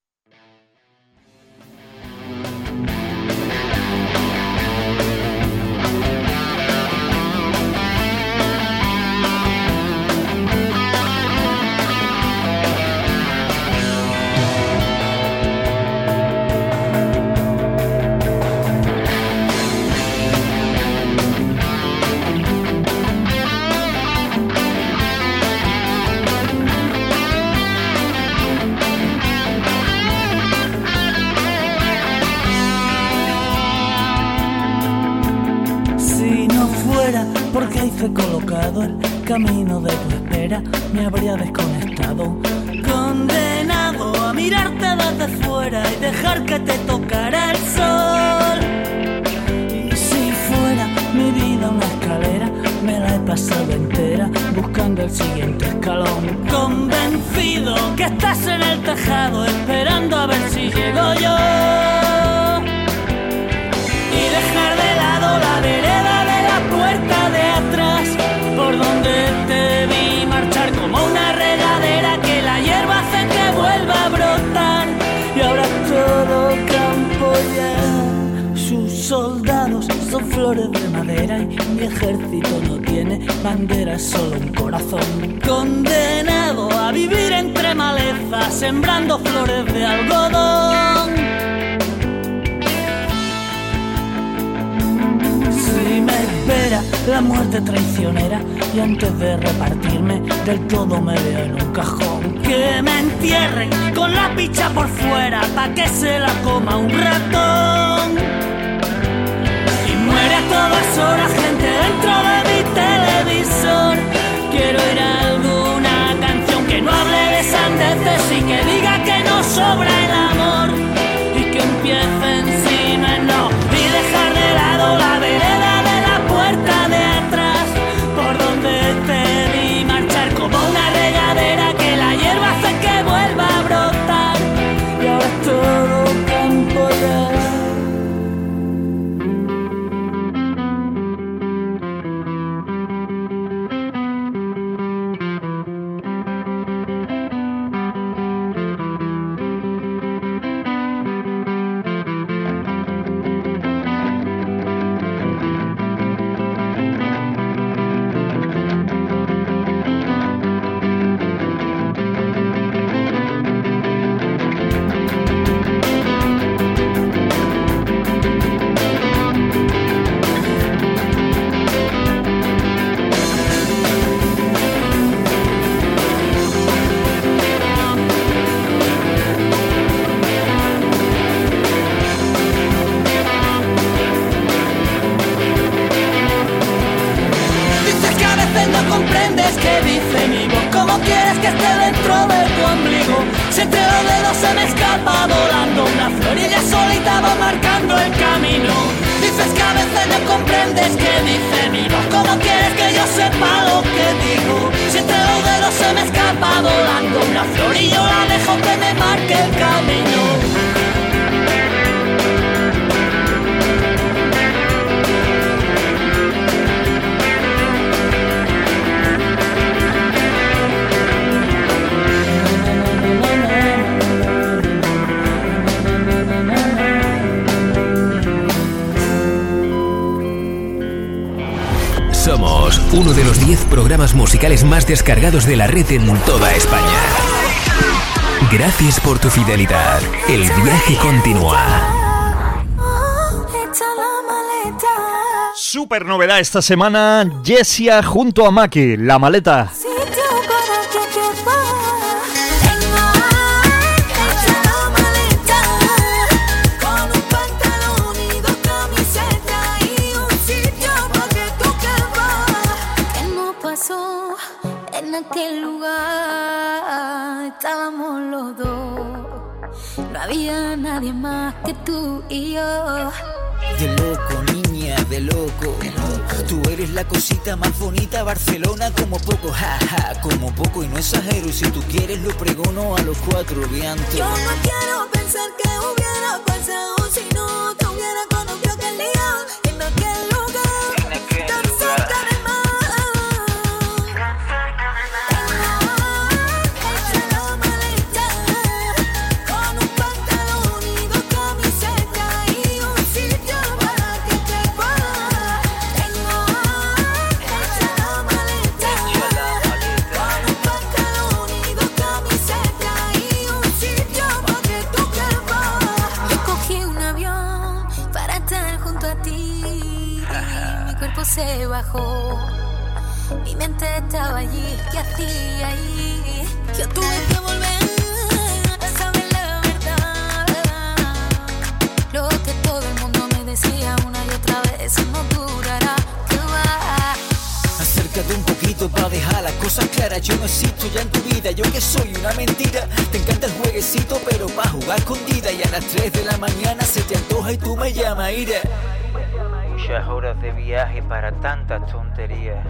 Camino de tu espera me habría desconectado, condenado a mirarte desde fuera y dejar que te tocara el sol. Y si fuera mi vida una escalera, me la he pasado entera buscando el siguiente escalón, convencido que estás en el tejado esperando a ver si llego yo, y dejar de lado la vereda de la puerta de atrás, por donde te vi marchar como una regadera que la hierba hace que vuelva a brotar, y ahora todo campo ya. Sus soldados son flores de madera y mi ejército no tiene bandera, solo un corazón, condenado a vivir entre malezas, sembrando flores de algodón. Si me espera la muerte traicionera y antes de repartirme del todo me veo en un cajón, que me entierren con la picha por fuera pa' que se la coma un ratón, y muere a todas horas gente dentro de mi televisor. Quiero oír alguna canción que no hable de sandeces y que diga que no sobra el amor, y que empiece encima en no, y dejar de lado la vereda de la puerta de atrás, por donde te vi marchar como una regadera que la hierba hace que vuelva a brotar, y ahora es todo campo ya. Somos uno de los diez programas musicales más descargados de la red en toda España. Gracias por tu fidelidad. El viaje continúa. Super novedad esta semana, Jessia junto a Maki, La Maleta. Aquel lugar estábamos los dos, no había nadie más que tú y yo. De loco, niña, de loco. Tú eres la cosita más bonita, Barcelona como poco, jaja, ja, como poco y no exagero. Si tú quieres lo pregono a los cuatro vientos. Yo no quiero pensar que hubiera pasado si no te hubiera conocido aquel día, en aquel lugar, en aquel tan lugar. Cerca del mar. Se bajó, mi mente estaba allí, ¿qué hacía allí? Yo tuve que volver a saber la verdad, lo que todo el mundo me decía una y otra vez, no durará, que va. Acércate un poquito para dejar las cosas claras, yo no existo ya en tu vida, yo que soy una mentira. Te encanta el jueguecito, pero para jugar escondida, y a las tres de la mañana se te antoja y tú me llamas, ira. Muchas horas de viaje para tantas tonterías.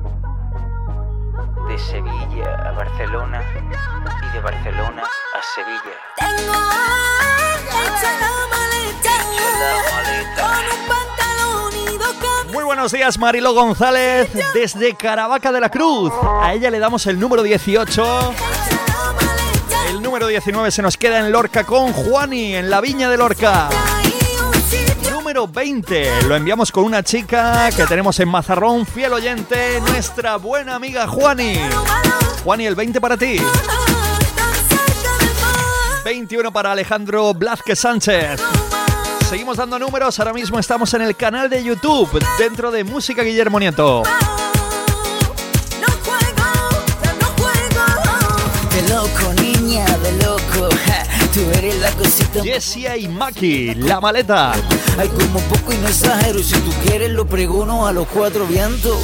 De Sevilla a Barcelona y de Barcelona a Sevilla. Tengo hecha la maleta, con un pantalón y dos camisas. Muy buenos días, Marilo González, desde Caravaca de la Cruz. A ella le damos el número dieciocho. El número diecinueve se nos queda en Lorca con Juani, en la Viña de Lorca. Número veinte, lo enviamos con una chica que tenemos en Mazarrón, fiel oyente, nuestra buena amiga Juani. Juani, el veinte para ti. veintiuno para Alejandro Blázquez Sánchez. Seguimos dando números, ahora mismo estamos en el canal de YouTube, dentro de Música Guillermo Nieto. De loco, niña, de loco, ja. Tú eres la cosita. Jessia y Maki, La Maleta. Hay como poco y no exagero, si tú quieres lo pregono a los cuatro vientos.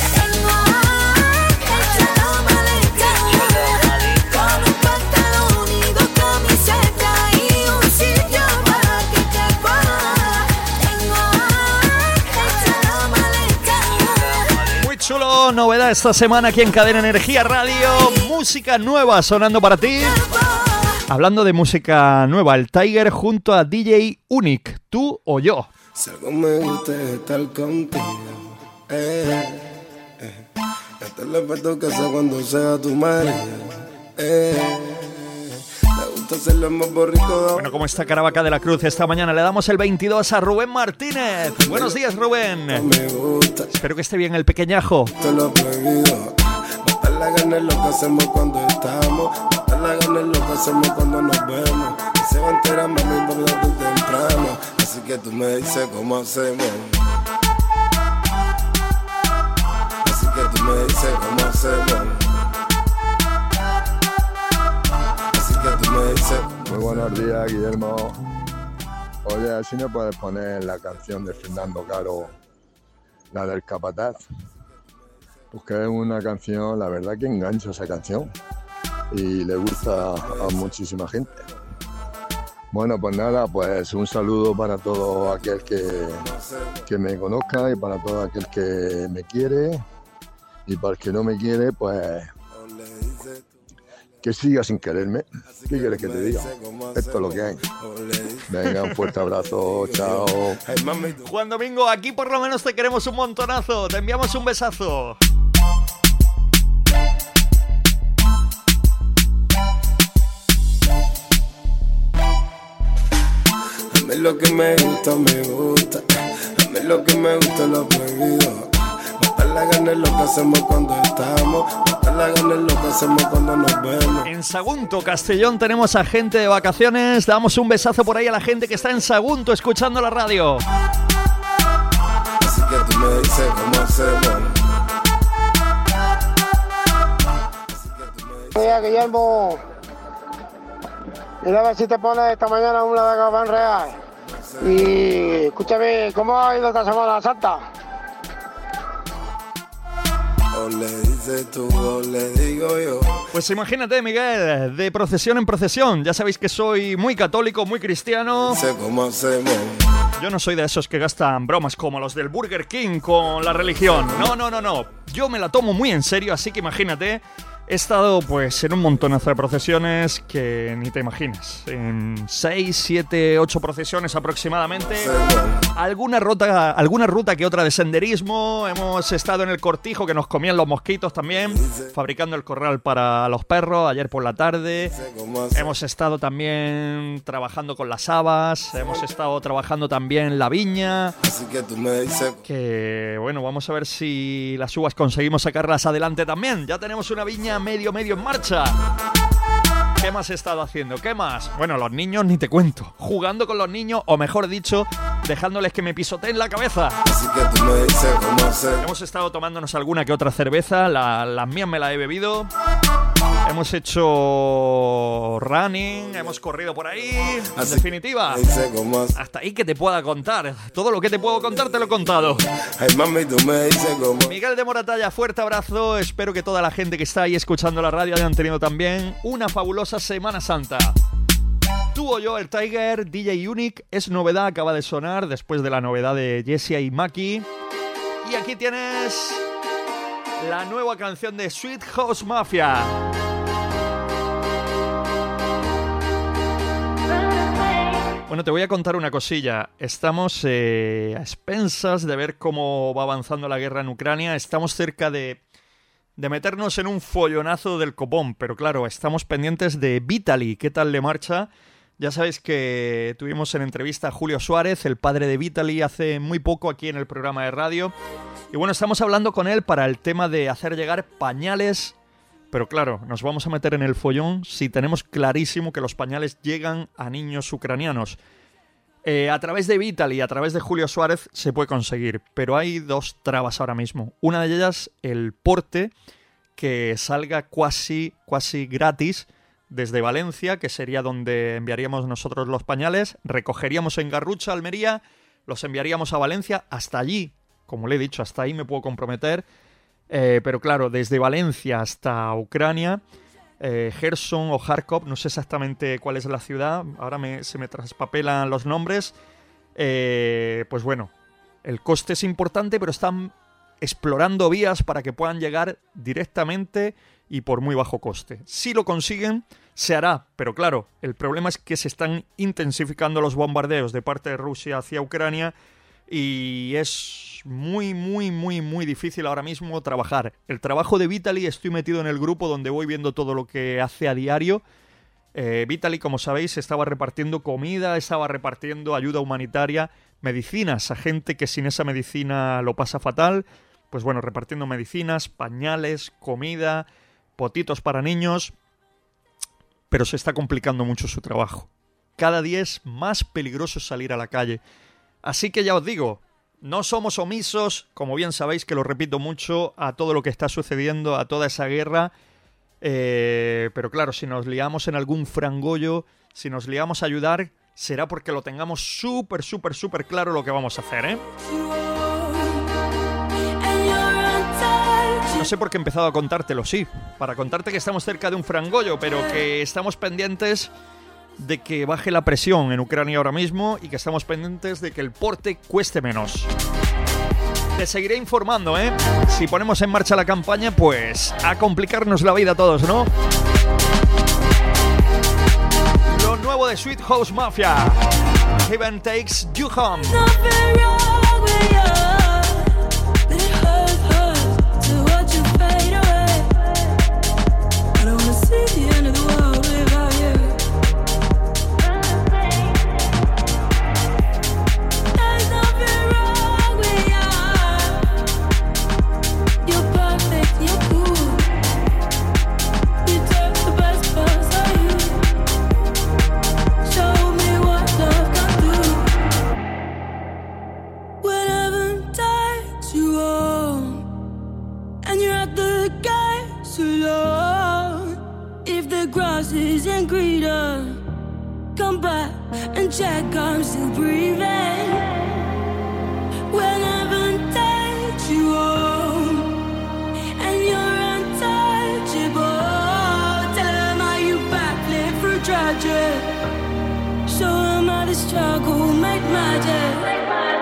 Muy chulo, novedad esta semana aquí en Cadena Energía Radio, música nueva sonando para ti. Hablando de música nueva, el Tiger junto a D J Unique, Tú o Yo. Si algo me gusta es estar contigo, eh, eh. Este es el efecto que hace cuando sea tu marido, eh. Me gusta hacerlo más borrico. Bueno, como está Caravaca de la Cruz esta mañana, le damos el veintidós a Rubén Martínez. Buenos días, Rubén. Me gusta. Espero que esté bien el pequeñajo. Te lo he prohibido. Matar la gana es lo que hacemos cuando estamos. Matar la gana es lo que hacemos cuando nos vemos. Y se va a enterar, mami, por la temprano. Así que tú me dices cómo hacemos. Así que tú me dices cómo hacemos. Así que tú me dices. Muy buenos días, Guillermo. Oye, a ver si me puedes poner la canción de Fernando Caro, la del Capataz. Pues que es una canción, la verdad que engancha esa canción y le gusta a muchísima gente. Bueno, pues nada, pues un saludo para todo aquel que, que me conozca y para todo aquel que me quiere, y para el que no me quiere, pues que siga sin quererme. ¿Qué quieres que te diga? Esto es lo que hay. Venga, un fuerte abrazo, chao. Juan Domingo, aquí por lo menos te queremos un montonazo, te enviamos un besazo. A mí lo que me gusta, me gusta. A mí lo que me gusta es lo prohibido. Matar la gana es lo que hacemos cuando estamos. Matar la gana es lo que hacemos cuando nos vemos. En Sagunto, Castellón, tenemos a gente de vacaciones. Damos un besazo por ahí a la gente que está en Sagunto escuchando la radio. Así que tú me dices cómo hacemos. Oye, Guillermo, mira a ver si te pones esta mañana una de Gabán Real. Y escúchame, ¿cómo ha ido esta Semana Santa? O le dices tú o le digo yo. Pues imagínate, Miguel, de procesión en procesión. Ya sabéis que soy muy católico, muy cristiano. Sé cómo hacemos. Yo no soy de esos que gastan bromas como los del Burger King con la religión. No, no, no, no. Yo me la tomo muy en serio, así que imagínate. He estado pues en un montonazo de procesiones que ni te imaginas. En seis, siete, ocho procesiones aproximadamente. Alguna ruta, alguna ruta que otra de senderismo. Hemos estado en el cortijo que nos comían los mosquitos también. Fabricando el corral para los perros ayer por la tarde. Hemos estado también trabajando con las habas. Hemos estado trabajando también la viña. Así que tú me dices que bueno, vamos a ver si las uvas conseguimos sacarlas adelante también. Ya tenemos una viña medio medio en marcha. ¿Qué más he estado haciendo? ¿Qué más? Bueno, los niños ni te cuento. Jugando con los niños, o mejor dicho, dejándoles que me pisoteen la cabeza. Así que tú me dices cómo hacer. Hemos estado tomándonos alguna que otra cerveza. La, las mías me las he bebido. Hemos hecho running, hemos corrido por ahí. En Así definitiva, hasta ahí que te pueda contar. Todo lo que te puedo contar te lo he contado. Ay, mami, tú me dices cómo. Miguel de Moratalla, fuerte abrazo. Espero que toda la gente que está ahí escuchando la radio hayan tenido también una fabulosa Semana Santa. Tú o yo, el Tiger, D J Unique, es novedad, acaba de sonar después de la novedad de Jessia y Maki. Y aquí tienes la nueva canción de Sweet House Mafia. Bueno, te voy a contar una cosilla. Estamos eh, a expensas de ver cómo va avanzando la guerra en Ucrania. Estamos cerca de, de meternos en un follonazo del copón. Pero claro, estamos pendientes de Vitaly. ¿Qué tal le marcha? Ya sabéis que tuvimos en entrevista a Julio Suárez, el padre de Vitaly, hace muy poco aquí en el programa de radio. Y bueno, estamos hablando con él para el tema de hacer llegar pañales. Pero claro, nos vamos a meter en el follón si tenemos clarísimo que los pañales llegan a niños ucranianos. Eh, a través de Vitaly, a través de Julio Suárez, se puede conseguir. Pero hay dos trabas ahora mismo. Una de ellas, el porte, que salga casi, casi gratis desde Valencia, que sería donde enviaríamos nosotros los pañales. Recogeríamos en Garrucha, Almería, los enviaríamos a Valencia. Hasta allí, como le he dicho, hasta ahí me puedo comprometer. Eh, pero claro, desde Valencia hasta Ucrania, eh, Gerson o Kharkov, no sé exactamente cuál es la ciudad, ahora me, se me traspapelan los nombres, eh, pues bueno, el coste es importante, pero están explorando vías para que puedan llegar directamente y por muy bajo coste. Si lo consiguen, se hará, pero claro, el problema es que se están intensificando los bombardeos de parte de Rusia hacia Ucrania y es muy, muy, muy, muy difícil ahora mismo trabajar. El trabajo de Vitaly, estoy metido en el grupo donde voy viendo todo lo que hace a diario. Eh, Vitaly, como sabéis, estaba repartiendo comida, estaba repartiendo ayuda humanitaria, medicinas a gente que sin esa medicina lo pasa fatal. Pues bueno, repartiendo medicinas, pañales, comida, potitos para niños. Pero se está complicando mucho su trabajo. Cada día es más peligroso salir a la calle. Así que ya os digo, no somos omisos, como bien sabéis que lo repito mucho, a todo lo que está sucediendo, a toda esa guerra. Eh, pero claro, si nos liamos en algún frangollo, si nos liamos a ayudar, será porque lo tengamos súper, súper, súper claro lo que vamos a hacer, ¿eh? No sé por qué he empezado a contártelo, sí, para contarte que estamos cerca de un frangollo, pero que estamos pendientes de que baje la presión en Ucrania ahora mismo y que estamos pendientes de que el porte cueste menos. Te seguiré informando, ¿eh? Si ponemos en marcha la campaña, pues a complicarnos la vida a todos, ¿no? Lo nuevo de Sweet House Mafia. Heaven Takes You Home. resources and greed of. Come back and check I'm still breathing. When heaven takes you home and you're untouchable, tell them how you backlit through tragic. Show them how the struggle make magic.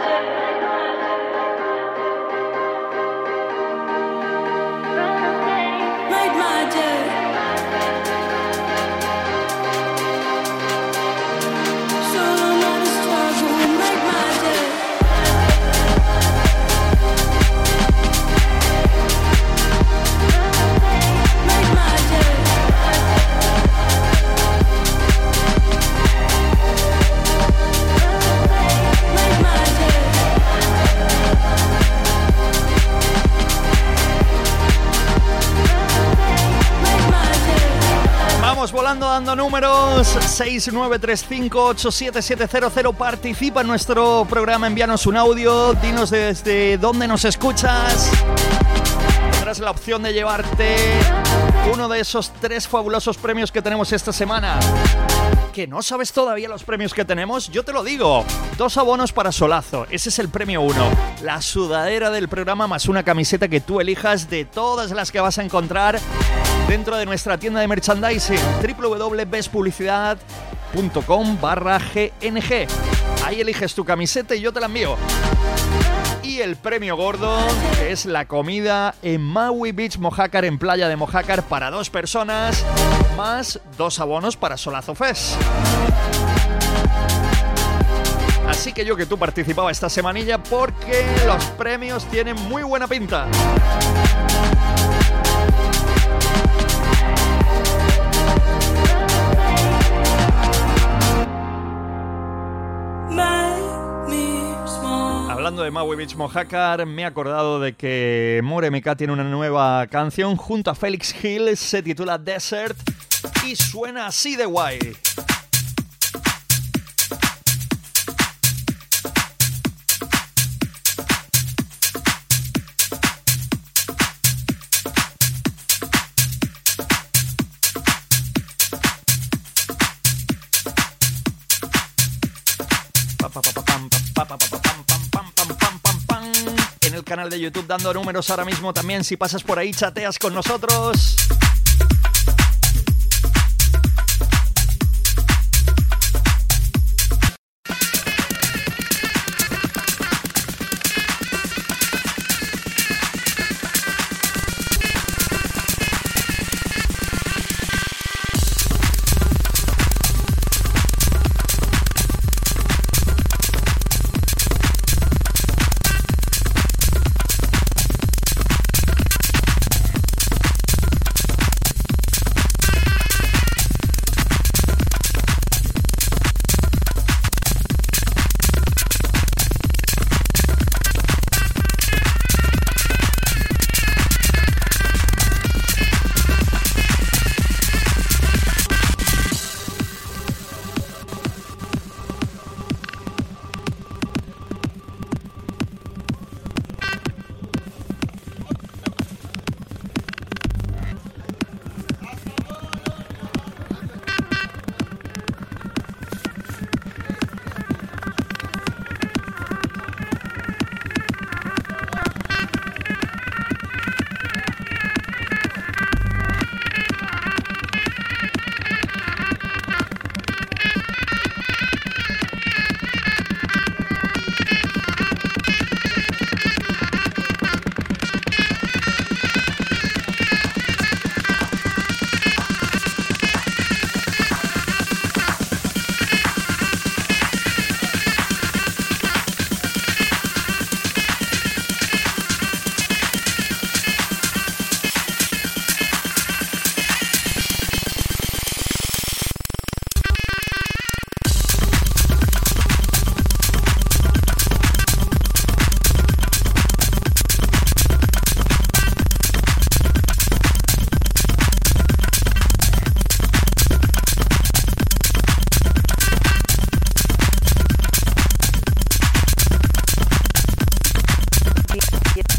Volando, dando números. Seis nueve tres cinco ocho siete siete cero cero. Participa en nuestro programa, envíanos un audio, dinos desde dónde nos escuchas. Tendrás la opción de llevarte uno de esos tres fabulosos premios que tenemos esta semana. ¿Que no sabes todavía los premios que tenemos? Yo te lo digo. Dos abonos para Solazo, ese es el premio uno. La sudadera del programa más una camiseta que tú elijas de todas las que vas a encontrar dentro de nuestra tienda de merchandising, doble u doble u doble u punto bestpublicidad punto com barra G N G. Ahí eliges tu camiseta y yo te la envío. Y el premio gordo, que es la comida en Maui Beach Mojácar, en Playa de Mojácar, para dos personas, más dos abonos para Solazo Fest. Así que yo que tú participaba esta semanilla porque los premios tienen muy buena pinta. Hablando de Maui Beach Mojácar, me he acordado de que More M K tiene una nueva canción junto a Félix Hill, se titula Desert y suena así de guay. En el canal de YouTube dando números ahora mismo también, si pasas por ahí chateas con nosotros.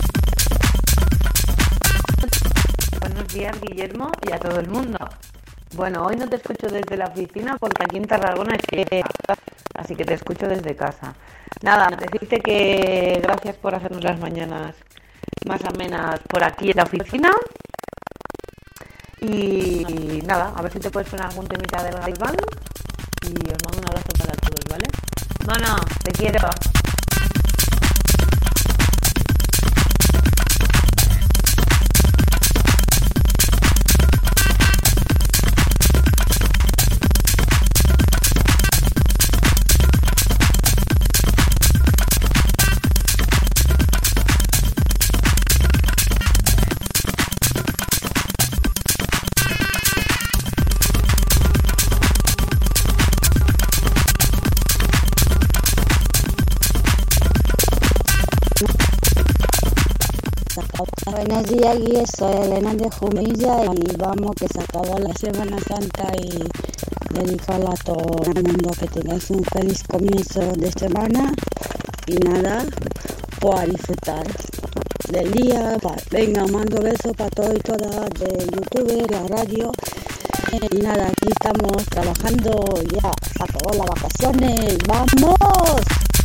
Guillermo y a todo el mundo. Bueno, hoy no te escucho desde la oficina porque aquí en Tarragona es que así que te escucho desde casa. Nada, decirte que gracias por hacernos las mañanas más amenas por aquí en la oficina. Y, y nada, a ver si te puedes poner algún temita del Galván. Y os mando un abrazo para todos, ¿vale? Mono, te quiero. Buenos días, Guille, soy Elena de Jumilla y vamos, que se acabó la Semana Santa y dedicarla a todo el mundo, que tengáis un feliz comienzo de semana y nada, pues a disfrutar del día. Venga, mando besos para todos y todas de YouTube, la radio y nada, aquí estamos trabajando, ya se acabó las vacaciones, ¡vamos!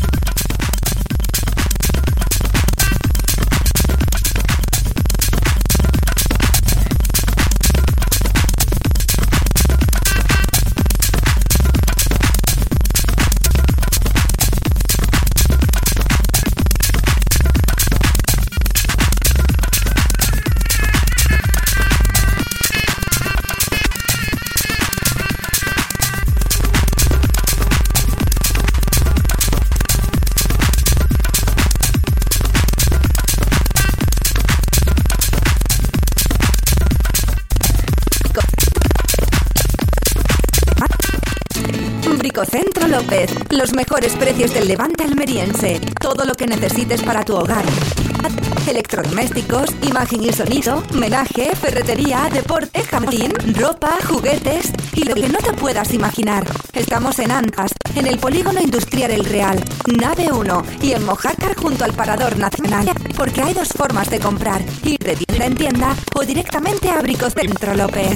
Centro López, los mejores precios del Levante almeriense. Todo lo que necesites para tu hogar. Electrodomésticos, imagen y sonido, menaje, ferretería, deporte, jardín, ropa, juguetes y lo que no te puedas imaginar. Estamos en Antas, en el Polígono Industrial El Real, Nave uno y en Mojácar junto al Parador Nacional. Porque hay dos formas de comprar, ir de tienda en tienda o directamente a Bricocentro López.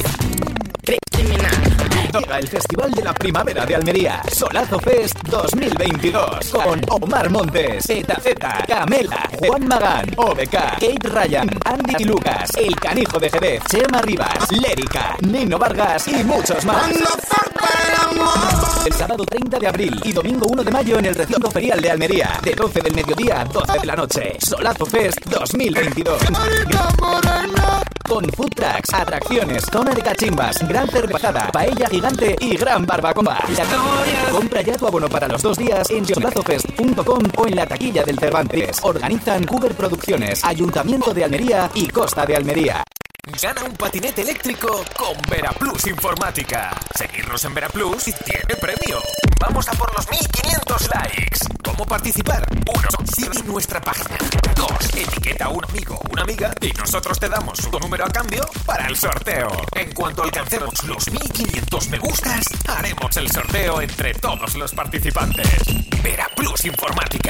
Toca el Festival de la Primavera de Almería, Solazo Fest dos mil veintidós, con Omar Montes, Eta Zeta, Camela, Juan Magán, O B K, Kate Ryan, Andy y Lucas, El Canijo de Jerez, Chema Rivas, Lérica, Nino Vargas y muchos más. El sábado treinta de abril y domingo uno de mayo en el recinto ferial de Almería, de doce del mediodía a doce de la noche. Solazo Fest dos mil veintidós. Con food trucks, atracciones, zona de cachimbas, gran cervezada, paella gigante y gran barbacoa. Compra ya tu abono para los dos días en solazofest punto com o en la taquilla del Cervantes. Organizan Cougar Producciones, Ayuntamiento de Almería y Costa de Almería. Gana un patinete eléctrico con Veraplus Informática. Seguirnos en Veraplus y tiene premio. Vamos a por los mil quinientos likes. ¿Cómo participar? Uno, sigue nuestra página. Dos, etiqueta a un amigo o una amiga y nosotros te damos su número a cambio para el sorteo. En cuanto alcancemos los mil quinientos me gustas, haremos el sorteo entre todos los participantes. Veraplus Informática.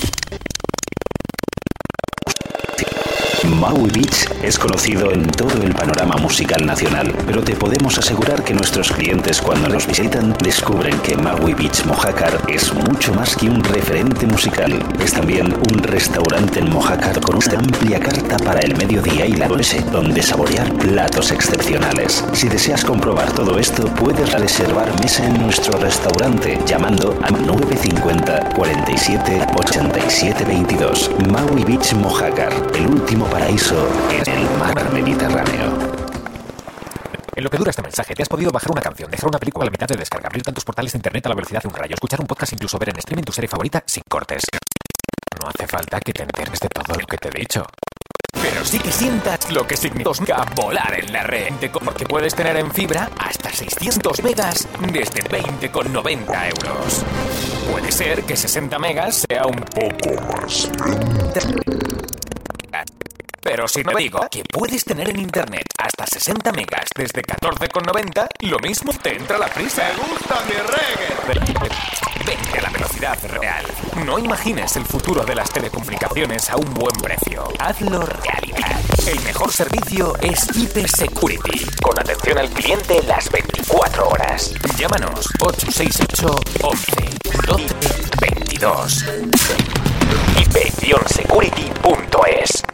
Maui Beach es conocido en todo el panorama musical nacional, pero te podemos asegurar que nuestros clientes cuando nos visitan descubren que Maui Beach Mojácar es mucho más que un referente musical. Es también un restaurante en Mojácar con una amplia carta para el mediodía y la noche, donde saborear platos excepcionales. Si deseas comprobar todo esto, puedes reservar mesa en nuestro restaurante llamando a nueve cincuenta, cuarenta y siete, ochenta y siete veintidós. Maui Beach Mojácar, el último paraíso en el mar Mediterráneo. En lo que dura este mensaje, te has podido bajar una canción, dejar una película a la mitad de descarga, abrir tantos portales de internet a la velocidad de un rayo, escuchar un podcast, incluso ver en streaming tu serie favorita sin cortes. No hace falta que te enteres de todo lo que te he dicho. Pero sí que sientas lo que significa volar en la red, porque puedes tener en fibra hasta seiscientos megas desde veinte con noventa euros. Puede ser que sesenta megas sea un poco más lenta, Pero si no digo que puedes tener en internet hasta sesenta megas desde catorce con noventa, lo mismo te entra la prisa. Me gusta mi reggae. Vente a la velocidad real. No imagines el futuro de las telecomunicaciones a un buen precio. Hazlo realidad. El mejor servicio es Hypersecurity, con atención al cliente las veinticuatro horas. Llámanos ocho seis ocho, once, doce, veintidós. hyperion security punto es.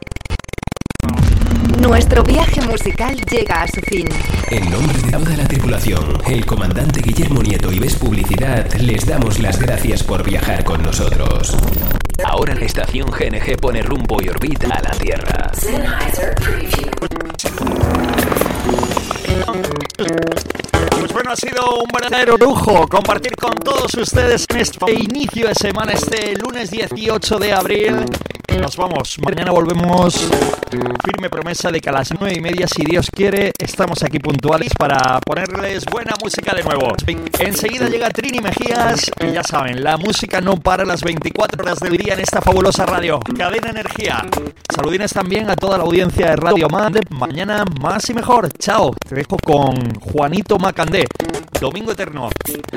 Nuestro viaje musical llega a su fin. En nombre de toda la tripulación, el comandante Guillermo Nieto y Ves Publicidad, les damos las gracias por viajar con nosotros. Ahora la estación G N G pone rumbo y orbita a la Tierra. Pues bueno, ha sido un verdadero lujo compartir con todos ustedes en este inicio de semana, este lunes dieciocho de abril. Nos vamos, mañana volvemos. Firme promesa de que a las nueve y media, si Dios quiere, estamos aquí puntuales para ponerles buena música de nuevo. Enseguida llega Trini Mejías y ya saben, la música no para las veinticuatro horas del día en esta fabulosa radio. Cadena Energía. Saludines también a toda la audiencia de Radio Man. Mañana más y mejor. Chao. Te dejo con Juanito Macandé. Domingo Eterno.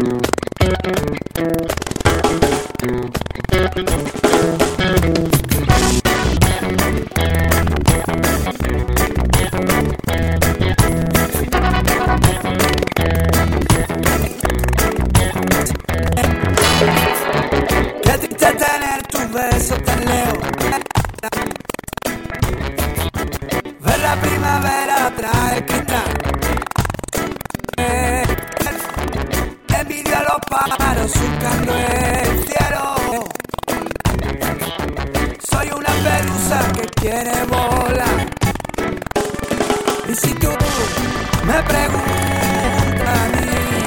Qué triste tener tus besos tan lejos, ver la primavera tras el cristal. Eh, envidio a los pájaros surcando el cielo. Soy una pelusa que quiere volar. Y si tú me preguntas a mí,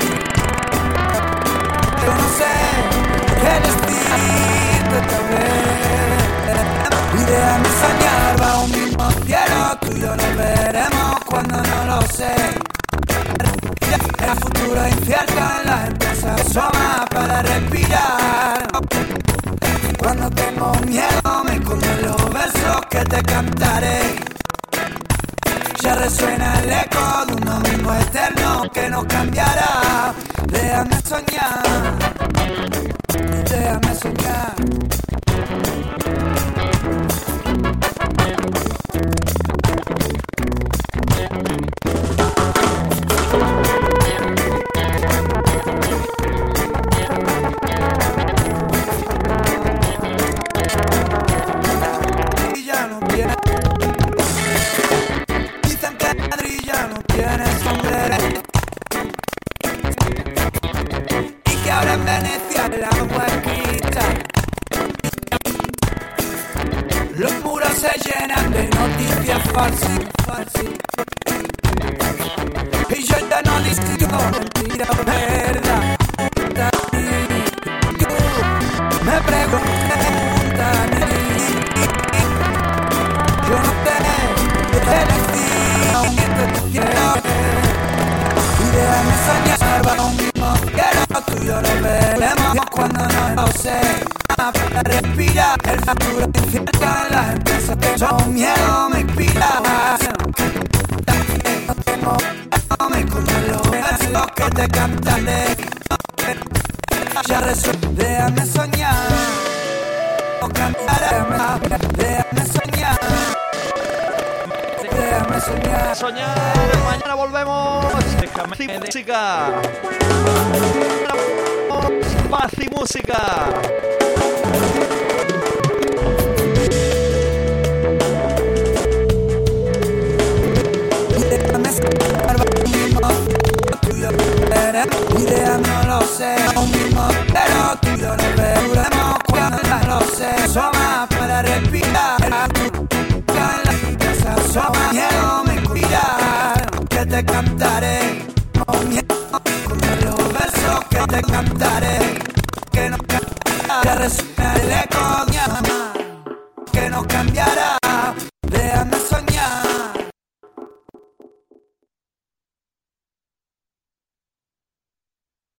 yo no sé qué decirte también. Y déjame soñar bajo un mismo cielo, tú y yo nos veremos cuando no lo sé. El futuro incierto, la gente se asoma para respirar. Cuando tengo miedo me escondo en los versos que te cantaré. Ya resuena el eco de uno mismo eterno que no cambiará. Déjame soñar, déjame soñar. Falsi, falsi. Y yo ya no distingo mentira o verdad. Tú me preguntas a mí, yo no te elegí, te quiero. Y déjame soñar bajo un mismo cielo, tú y yo lo veremos cuando no lo sé. Para respirar el futuro incierto, la empresa que son miedo me inspira. No tengo no me escondo los versos que te cantaré. Ya resuelve, déjame soñar, no cambiaré más. Déjame soñar, déjame soñar. Soñar, mañana volvemos. Déjame música. Paz y música. Idea no lo sé, aún mismo, pero tú y yo nos veremos cuando no lo sé. Soma para respirar, la casa soma, miedo me inspira, que te cantaré, oh miedo, con los versos que te cantaré, que no cantaré.